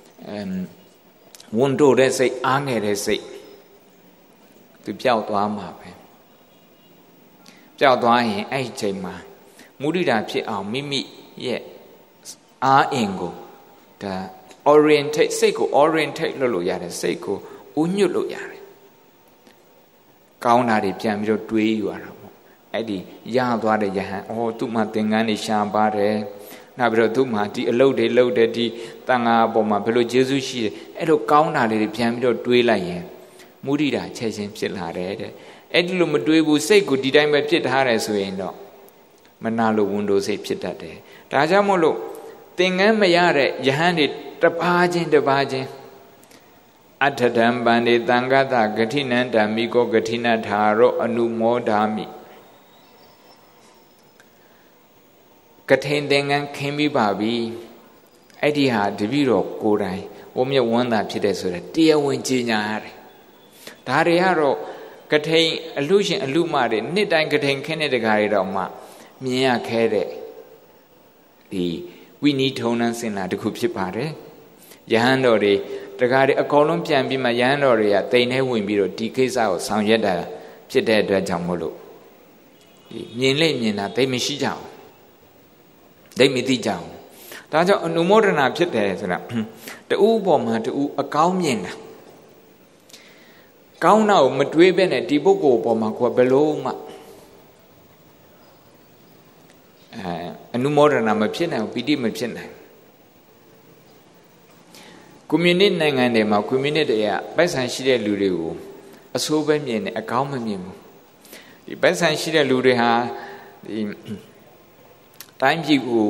ဝန်တိုတဲ့စိတ်အားငယ်တဲ့စိတ်သူပျောက်သွားမှာပဲပျောက်သွားရင်အဲ့ဒီချိန်မှာမုဒိတာဖြစ်အောင်မိမိရဲ့အားအင်ကိုဒါ orientate စိတ်ကို orientate လုပ်လို့ရတယ်စိတ်ကိုဥညွတ်လို့ရတယ်ကောင်းတာတွေပြန်ပြီးတော့တွေးယူရတာပေါ့အဲ့ဒီရသွားတဲ့ယဟန်သူ့မှာသင်္ကန်းတွေရှာပါတယ်နောက်ပြီးတော့သူ့မှာဒီအလုပ်တွေလုပ်တယ်ဒီတန်ဃာပေါ်မှာဘယ်လိုကျေးဇူးရှိတယ်အဲ့လိုကောင်းတာတွေပြန်ပြီးတော့တွေးလိုက်ရင်မုဒိတာချက်ချင်းဖြစ်လာတယ်တဲ့အဲ့ဒီလိုမတွေးဘူးစိတ်ကိုဒီတိုင်းပဲဖြစ်ထားတယ်ဆိုရင်တော့မနာလိုဝန်တိုစိတ်ဖြစ်တတ်တယ်ဒါကြောင့်မို့လို့သင်္ကန်းမရတဲ့ယဟန်တွေတပါးချင်းအထတံပန္တိတံဂတဂတိနံဓမ္မိကိုဂတိနထာရောအနုမောဒာမိကထိန်သင်္ကန်းခင်းပြီးပါပြီအဲ့ဒီဟာတပည့်တော်ကိုယ်တိုင်ဝမ်းမြောက်ဝမ်းသာဖြစ်တဲ့ဆိုတဲ့တရားဝင်ကြီးညာရတယ်ဒါတွေကတော့ကထိန်အလူရှင်အလူမတွေနှစ်တိုင်းကထိန်ခင်းတဲ့တကားတွေတော့မှမြင်ရခဲတဲ့ဒီဝိနည်းထုံနှံစင်လာတစ်ခုဖြစ်ပါတယ်ယဟန်တော်တွေတကားတွေအကုန်လုံးပြန်ပြီးမှယဟန်တော်တွေကတိမ်ထဲဝင်ပြီးတော့ဒီကိစ္စကိုဆောင်ရွက်တာဖြစ်တဲ့အတွက်ကြောင့်မို့လို့ဒီမြင်တာသိမရှိကြဘူးသိမသိကြဘူးဒါကြောင့်အနုမောဒနာဖြစ်တယ်ဆိုတာတူပေါ်မှာတူအကောင်းမြင်တာကောင်းတာကိုမတွေးပဲနဲ့ဒီပုဂ္ဂိုလ်ပေါ်မှာကိုယ်ဘယ်လို့မှအနုမောဒနာမဖြစ်နိုင်ဘူးပီတိမဖြစ်နိုင်ကွန်မြူနစ်နိုင်ငံတွေမှာကွန်မြူနစ်တွေကပိုက်ဆံရှိတဲ့လူတွေကိုအဆိုးပဲမြင်တယ်အကောင်းမမြင်ဘူးဒီပိုက်ဆံရှိတဲ့လူတွေဟာဒီတိုင်းပြည်ကို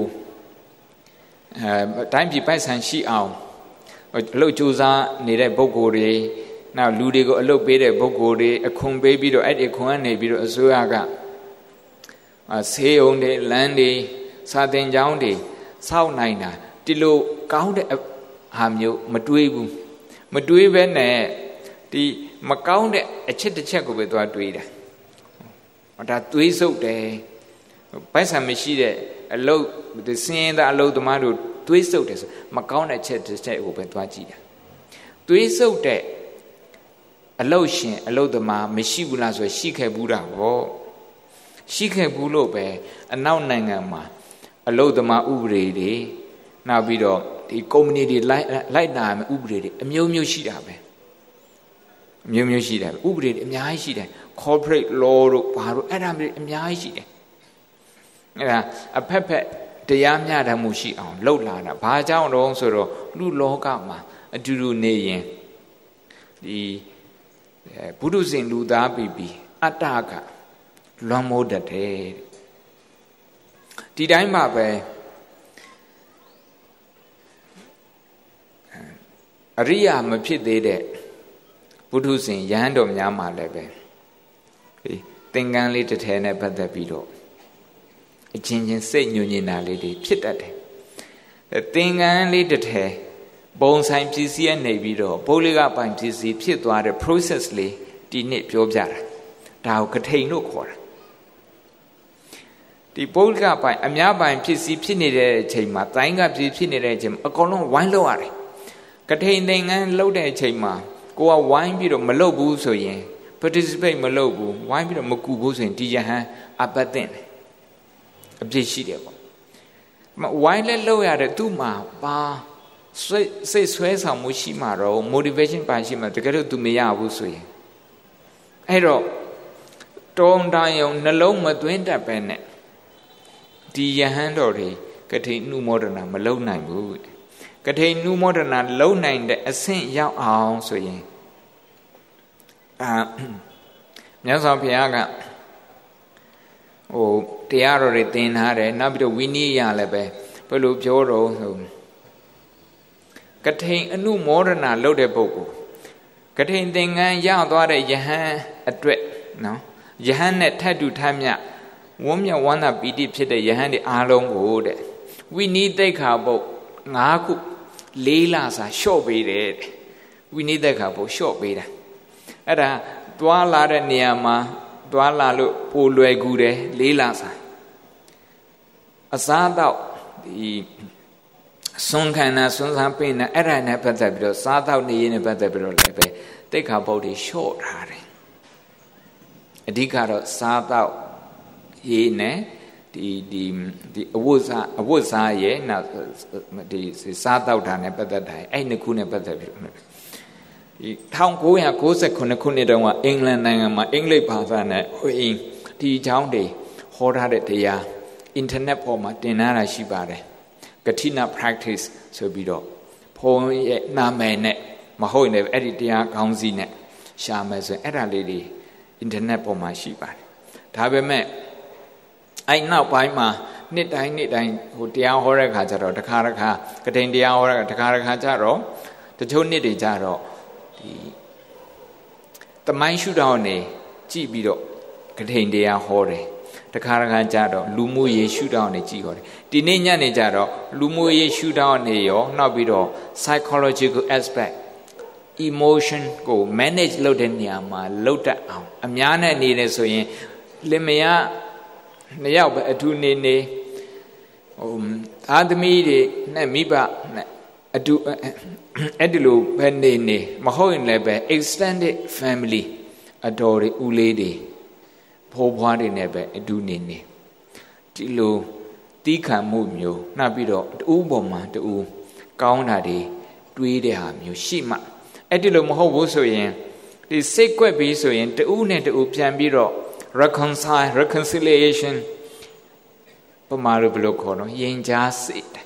တိုင်းပြည်ပိုက်ဆံရှိအောင်အလုပ်ကြိုးစားနေတဲ့ပုဂ္ဂိုလ်တွေနောက်လူတွေကိုအလုပ်ပေးတဲ့ပုဂ္ဂိုလ်တွေအခွန်ပေးပြီးတော့အဲ့ဒီခွန်ကနေပြီးတော့အစိုးရကဆေးရုံတွေလမ်းတွေစာသင်ကျောင်းတွေစောင့်နိုင်တာဒီလိုကောင်းတဲ့ဟာမျိုးမတွေးဘူးမတွေးပဲနဲ့ဒီမကောင်းတဲ့အချက်တစ်ချက်ကိုပဲသွားတွေးတာဒါတွေးစုပ်တယ်ပိုက်ဆံမရှိတဲ့အလုပ်စင်းသားအလုပ်သမားတို့တွေးစုပ်တယ်ဆိုမကောင်းတဲ့ချက်တစ်ချက်ကိုပဲသွားကြည့်တာတွေးစုပ်တဲ့အလုပ်ရှင်အလုပ်သမားမရှိဘူးလားဆိုရှိခဲ့ဘူးတာပေါ့ရှိခဲ့ဘူးလို့ပဲအနောက်နိုင်ငံမှာအလုပ်သမားဥပဒေတွေနောက်ပြီးတော့ဒီကုမ္ပဏီတွေလိုက်နာမယ်ဥပဒေတွေအမျိုးမျိုးရှိတာပဲအမျိုးမျိုးရှိတယ်ဥပဒေတွေအများကြီးရှိတယ် corporate law တို့ဘာတို့အဲ့ဒါမျိုးအများကြီးရှိတယ်အဲ့ဒါအဖက်ဖက်တရားမျှတမှုရှိအောင်လှုပ်လာတာဘာကြောင့်တော့ဆိုတော့လူလောကမှာအတူတူနေရင်ဒီဘုဒ္ဓဇင်လူသားပြီအတ္တကလွန်မိုးတတ်တယ်ဒီတိုင်းမှာပဲအရိယာမဖြစ်သေးတဲ့ဘုဒ္ဓဇင်ယဟန်တော်များမှာလည်းပဲသင်္ကန်းလေးတစ်ထည်နဲ့ပတ်သက်ပြီးတော့အချင်းချင်းစိတ်ညွညင်တာလေးတွေဖြစ်တတ်တယ်သင်္ကန်းလေးတစ်ထည်ဘုံဆိုင်ပစ္စည်းနေပြီးတော့ပုဂ္ဂလိကပိုင်ပစ္စည်းဖြစ်သွားတဲ့ process လေးဒီနေ့ပြောပြတာဒါကိုကထိန်လို့ခေါ်တာဒီပုဂ္ဂလိကပိုင်အများပိုင်ပစ္စည်းဖြစ်နေတဲ့အချိန်မှာတိုင်းကပစ္စည်းဖြစ်နေတဲ့အချိန်မှာအကုန်လုံးဝိုင်းလို့ရတယ်ကထိန်သင်္ကန်းလှုပ်တဲ့အချိန်မှာကိုကဝိုင်းပြီးတော့မလှုပ်ဘူးဆိုရင် participate မလုပ်ဘူးဝိုင်းပြီးတော့မကူဘူးဆိုရင်ဒီယဟန်အပတ်တင်တယ်အပြစ်ရှိတယ်ပေါ့ဝိုင်းလဲလှုပ်ရတဲ့သူ့မှာပါစိတ်ဆွဲဆောင်မှုရှိမှာတော့ motivation ပါရှိမှာတကယ်လို့သူမရဘူးဆိုရင်အဲ့တော့တုံတန်ယုံနှလုံးမသွင်းတတ်ပဲနဲ့ဒီယဟန်တော်တွေကထိန်နှုမောဒနာမလုံနိုင်ဘူးကထိန်နှုမောဒနာလုံနိုင်တဲ့အဆင့်ရောက်အောင်ဆိုရင်မြတ်စွာဘုရားကတရားတော်တွေသင်ထားတယ်နောက်ပြီးတော့ဝိနည်းရလည်းပဲဘယ်လိုပြောတော့ဆိုကထိန်အနုမောဒနာလုပ်တဲ့ပုဂ္ဂိုလ်ကထိန်သင်္ကန်းရသွားတဲ့ယဟန်အတွက်နော်ယဟန်နဲ့ထပ်တူထပ်မြဝမ်းမြဝမ်းသာပီတိဖြစ်တဲ့ယဟန်တွေအားလုံးကိုတဲ့ဝိနည်းသိက္ခာပုဒ်5ခု4လစာလျှော့ပေးတယ်ဝိနည်းသိက္ခာပုဒ်လျှော့ပေးတာအဲ့ဒါသွားလာတဲ့နေရာမှာသွားလာလို့ပိုလွယ်ကူတယ်4လစာအစားတော့ဒီစွန်ခန္ဓာစွန်စားပင်နဲ့အဲ့ဒါနဲ့ပတ်သက်ပြီးတော့စားတော့နေရင်နဲ့ပတ်သက်ပြီးတော့လည်းပဲသိက္ခာပုဒ်တွေလျှော့ထားတယ်အဓိကတော့စားတော့ရေးနဲ့ဒီအဝတ်စားရဲ့နောက်ဒီစားတော့တာနဲ့ပတ်သက်တာအဲ့နှစ်ခုနဲ့ပတ်သက်ပြီးတော့ဒီ1998ခုနှစ်တုန်းကအင်္ဂလန်နိုင်ငံမှာအင်္ဂလိပ်ဘာသာနဲ့ဒီအကြောင်းတွေဟောထားတဲ့တရားအင်တာနက်ပေါ်မှာတင်ထားတာရှိပါတယ်ကတိနာ practice ဆိုပြီးတော့ဘုန်းရဲ့နာမည်နဲ့မဟုတ်ရင်လည်းအဲ့ဒီတရားခေါင်းစည်းနဲ့ရှာမယ်ဆိုရင်အဲ့ဒါလေးတွေအင်တာနက်ပေါ်မှာရှိပါတယ်ဒါပေမဲ့အဲ့နောက်ပိုင်းမှာနှစ်တိုင်းတရားဟောတဲ့ခါကျတော့တစ်ခါကတိန်တရားဟောတဲ့တစ်ခါကျတော့တချို့နှစ်တွေကျတော့ဒီတမိုင်းရှုထောင့်နေကြည့်ပြီးတော့ကထိန်တရားဟောတယ်တခါကြတော့လူမှုရေးရှုထောင့်နေကြည့်ဟောတယ်ဒီနေ့ညနေကျတော့လူမှုရေးရှုထောင့်နေရောနောက်ပြီးတော့ psychological aspect emotion ကို manage လုပ်တဲ့နေရာမှာလုပ်တတ်အောင်အများနဲ့နေတယ်ဆိုရင်လင်မယားနှစ်ယောက်ပဲအထူးနေသားသမီးတွေနဲ့မိဘနဲ့အတူအဲ့ဒီလိုပဲနေမဟုတ်ရင်လည်းပဲ extended family အတော်တွေဦးလေးတွေဖိုးဖွားတွေနဲ့ပဲအတူနေဒီလိုတီးခံမှုမျိုးနောက်ပြီးတော့တူပေါ်မှာတူကောင်းတာတွေတွေးတဲ့ဟာမျိုးရှိမှအဲ့ဒီလိုမဟုတ်ဘူးဆိုရင်ဒီစိတ်ကွက်ပြီးဆိုရင်တူနဲ့တူပြန်ပြီးတော့ reconciliation ပမာလိုဘယ်လိုခေါ်နော်ရင်ကြားစိတ်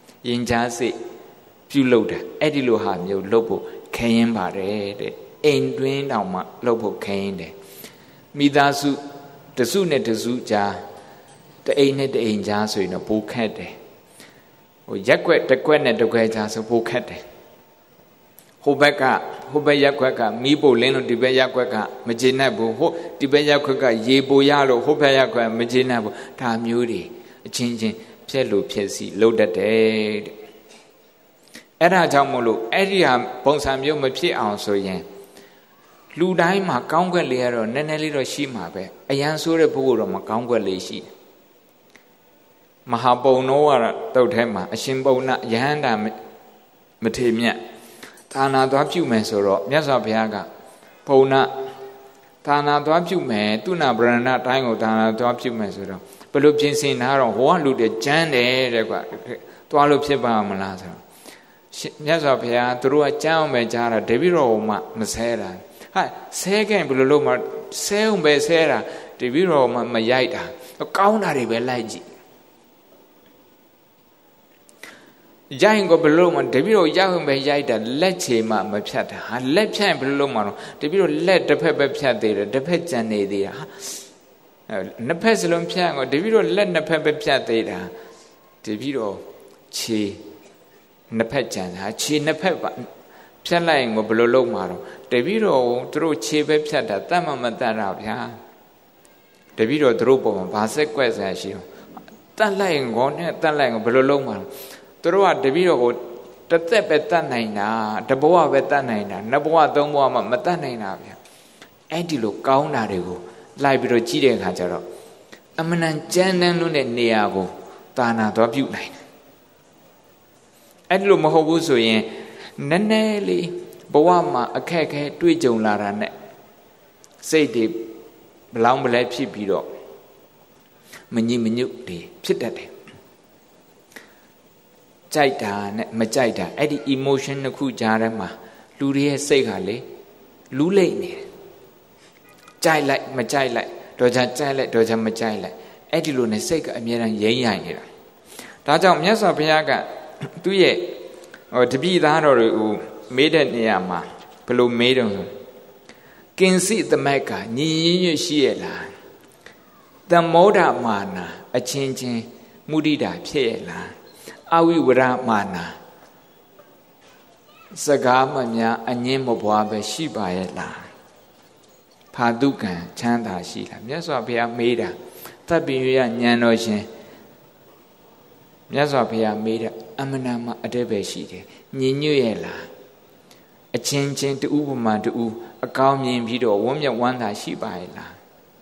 ပြုလုပ်တယ်အဲ့ဒီလိုဟာမျိုးလုပ်ဖို့ခဲရင်ပါတယ်တဲ့အိမ်တွင်းတောင်မှလုပ်ဖို့ခဲရင်တယ်မိသားစုတစုနဲ့တစုကြားတအိမ်နဲ့တအိမ်ကြားဆိုရင်တော့ပိုခက်တယ်ရက်ွက်တစ်ကွက်နဲ့တစ်ကွက်ကြားဆိုပိုခက်တယ်ဟိုဘက်ရက်ွက်ကမီးပိုလင်းလို့ဒီဘက်ရက်ွက်ကမကျေနပ်ဘူးဒီဘက်ရက်ွက်ကရေပိုရလို့ဟိုဘက်ရက်ွက်ကမကျေနပ်ဘူးဒါမျိုးတွေအချင်းချင်းဖြက်လို့ဖြက်စီလုပ်တတ်တယ်တဲ့အဲ့ဒါကြောင့်မို့လို့အဲ့ဒီဟာပုံစံမျိုးမဖြစ်အောင်ဆိုရင်လူတိုင်းမှာကောင်းကွက်လေးကတော့နည်းနည်းလေးတော့ရှိမှာပဲအရန်ဆိုးတဲ့ပုဂ္ဂိုလ်တော့မကောင်းကွက်လေးရှိတယ်မဟာပုံနောကတုတ်ထဲမှာအရှင်ပုံနာယဟန္တာမထေမြတ်သာနာသွားပြုမယ်ဆိုတော့မြတ်စွာဘုရားကပုံနာသာနာသွားပြုမယ်သူနာဗရဏတိုင်းကိုသာနာသွားပြုမယ်ဆိုတော့ဘယ်လိုပြင်ဆင်ထားတော့ဟိုကလူတွေကျမ်းတယ်တဲ့ကွာသွားလို့ဖြစ်ပါမလားဆိုတော့မြတ်စွာဘုရားသူတို့ကကြမ်းအောင်ပဲကြားတာတပည့်တော်မှမဆဲတာဟာဆဲခဲ့ဘယ်လိုလုပ်မှဆဲအောင်ပဲဆဲတာတပည့်တော်မှမရိုက်တာကောင်းတာတွေပဲလိုက်ကြည့်ရိုက်ကိုဘယ်လိုမှတပည့်တော်ရောက်အောင်ပဲရိုက်တာလက်ချေမှမဖြတ်တာဟာလက်ဖြတ်ဘယ်လိုလုပ်မှတော့တပည့်တော်လက်တစ်ဖက်ပဲဖြတ်သေးတယ်တစ်ဖက်ကြံနေသေးတာဟာနှစ်ဖက်စလုံးဖြတ်ကိုတပည့်တော်လက်နှစ်ဖက်ပဲဖြတ်သေးတာတပည့်တော်ခြေနှစ်ဖက်ကြံတာခြေနှစ်ဖက်ပါဖြတ်လိုက်ရင်ကိုဘယ်လိုလုပ်မှာတော့တပည့်တော်သူတို့ခြေပဲဖြတ်တာတတ်မှမတတ်တာဗျာတပည့်တော်သူတို့ပုံမှာဘာဆက်ကွက်ဆရာရှိတော့တတ်လိုက်ရင်ကောနဲ့တတ်လိုက်ရင်ဘယ်လိုလုပ်မှာတော့သူတို့ကတပည့်တော်ကိုတစ်သက်ပဲတတ်နိုင်တာတစ်ဘဝပဲတတ်နိုင်တာနှစ်ဘဝသုံးဘဝမှမတတ်နိုင်တာဗျအဲ့ဒီလိုကောင်းတာတွေကိုလိုက်ပြီးတော့ကြည့်တဲ့အခါကျတော့အမှန်တန်ကြမ်းတမ်းလို့တဲ့နေရာကိုသာနာသွားပြုနိုင်တယ်အဲ့ဒီလိုမဟုတ်ဘူးဆိုရင်နည်းနည်းလေးဘဝမှာအခက်အခဲတွေ့ကြုံလာတာနဲ့စိတ်တွေဘလောင်မလဲဖြစ်ပြီးတော့မငြိမညွတ်တွေဖြစ်တတ်တယ်ကြိုက်တာနဲ့မကြိုက်တာအဲ့ဒီ emotion တစ်ခုကြားထဲမှာလူတွေရဲ့စိတ်ကလေလူးလိမ့်နေတယ်ကြိုက်လိုက်မကြိုက်လိုက်တော့ကြကြိုက်လိုက်တော့ကြမကြိုက်လိုက်အဲ့ဒီလိုနဲ့စိတ်ကအမြဲတမ်းရိမ့်ရိုင်နေတာဒါကြောင့်မြတ်စွာဘုရားကသူ့ရဲ့တပည့်သားတော်တွေကိုမေးတဲ့နေရာမှာဘယ်လိုမေးတော့ဆိုကင်စိသမက်ကညီရင်းရွရှိရလားသမုဒ္ဒမာနာအချင်းချင်းမုဒိတာဖြစ်ရလားအဝိဝရမာနာစကားမများအငင်းမပွားပဲရှိပါရဲ့လားဖာတုကံချမ်းသာရှိလားမြတ်စွာဘုရားမေးတာသဗ္ဗညုယဉာဏ်တော်ရှင်မြတ်စွာဘုရားမေးတာအမှန်တမ်းအတိပ္ပယ်ရှိတယ်ညီညွတ်ရဲ့လားအချင်းချင်းတူဥပမာတူအကောင်းမြင်ပြီးတော့ဝမ်းမြတ်ဝမ်းသာရှိပါရဲ့လား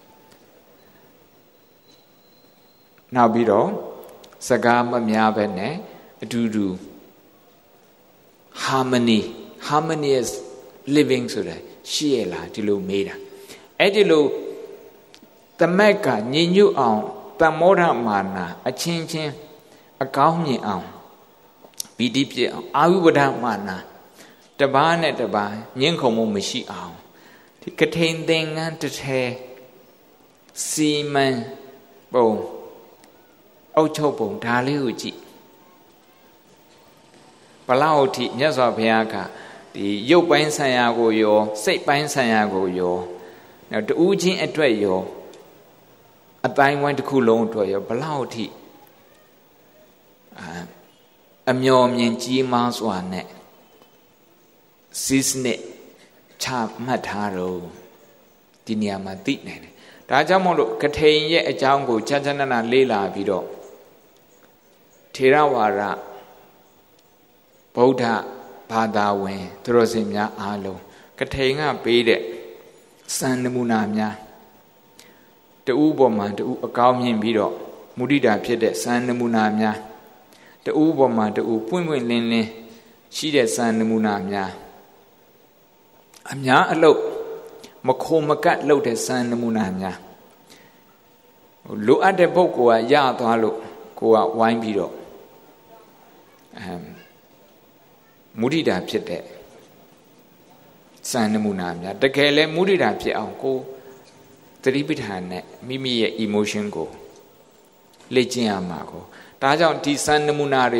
နောက်ပြီးတော့စကားမများပဲနဲ့အတူတူ harmonious living ဆိုတာရှိရလားဒီလိုမေးတာအဲ့ဒီလိုသမက်ကညီညွတ်အောင်သမုဒ္ဒမာနာအချင်းချင်းအကောင်းမြင်အောင်ပီတိဖြစ်အောင်အာဝိဝဒမာနာတပားနဲ့တပားညှင်းခုန်မှုမရှိအောင်ဒီကထိန်သင်္ကန်းတစ်ထဲစီမံပုံအုတ်ချုပ်ပုံဒါလေးကိုကြည့်ဘလောက်ထိမြတ်စွာဘုရားကဒီရုပ်ပိုင်းဆံရကိုရောစိတ်ပိုင်းဆံရကိုရောနောက်တူးချင်းအတွက်ရောအတိုင်းဝိုင်းတစ်ခုလုံးအတွက်ရောဘလောက်ထိအမျော်မြင်ကြီးမားစွာနဲ့စီစနစ်ချမှတ်ထားတော့ဒီနေရာမှာသိနိုင်တယ်ဒါကြောင့်မို့လို့ကထိန်ရဲ့အကြောင်းကိုချမ်းချမ်းနာလေ့လာပြီးတော့ထေရဝါဒဗုဒ္ဓဘာသာဝင်သူတော်စင်များအားလုံးကထိန်ကပေးတဲ့စံနမူနာများတူပေါ်မှာတူအကောင်းမြင်ပြီးတော့မုဒိတာဖြစ်တဲ့စံနမူနာများတူပေါ်မှာတူပွင့်ပွင့်လင်းလင်းရှိတဲ့စံနမူနာများအများအလုပ်မခိုမကတ်လုပ်တဲ့စံနမူနာများလိုအပ်တဲ့ပုဂ္ဂိုလ်ကရသွားလို့ကိုကဝိုင်းပြီးတော့မုဒိတာဖြစ်တဲ့စံနမူနာများတကယ်လဲမုဒိတာဖြစ်အောင်ကိုသတိပဋ္ဌာန်နဲ့မိမိရဲ့ emotion ကိုလေ့ကျင့်ရမှာကိုဒါကြောင့်ဒီစံနမူနာ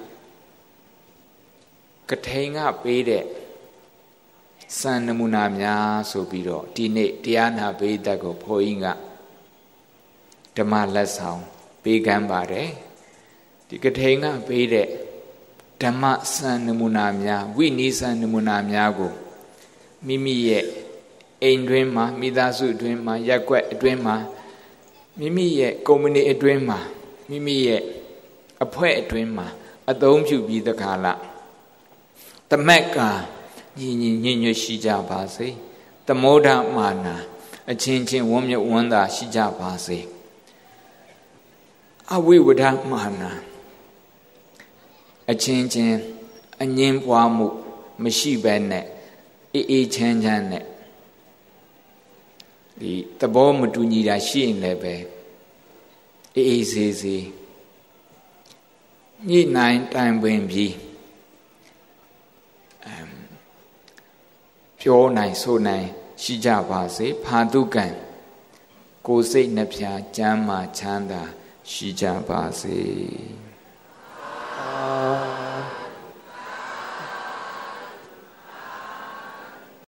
တွေကထိန်ကပေးတဲ့စံနမူနာများဆိုပြီးတော့ဒီနေ့တရားနာပိဋကကိုဘုန်းကြီးကဓမ္မလက်ဆောင်ပေးကမ်းပါတယ်ဒီကထိန်ကပေးတဲ့ဓမ္မစံနမူနာများဝိနည်းစံနမူနာများကိုမိမိရဲ့အိမ်တွင်းမှာမိသားစုအတွင်းမှာရက်ွက်အတွင်းမှာမိမိရဲ့ကုမ္ပဏီအတွင်းမှာမိမိရဲ့အဖွဲ့အတွင်းမှာအသုံးပြုပြီးတခါလားသမက်ကညီညွတ်ရှိကြပါစေသမုဒ္ဒမာနာအချင်းချင်းဝမ်းမြောက်ဝမ်းသာရှိကြပါစေအဝိဝဒမာနာအချင်းချင်းအငင်းပွားမှုမရှိဘဲနဲ့အေးအေးချမ်းချမ်းနဲ့ဒီသဘောမတူညီတာရှိရင်လည်းပဲအေးအေးဆေးဆေးညှိနှိုင်းတိုင်ပင်ပြီးပြောနိုင်ဆိုနိုင်ရှိကြပါစေဖာတုကံကိုယ်စိတ်နှဖျားကျမ်းမာချမ်းသာရှိကြပါစေ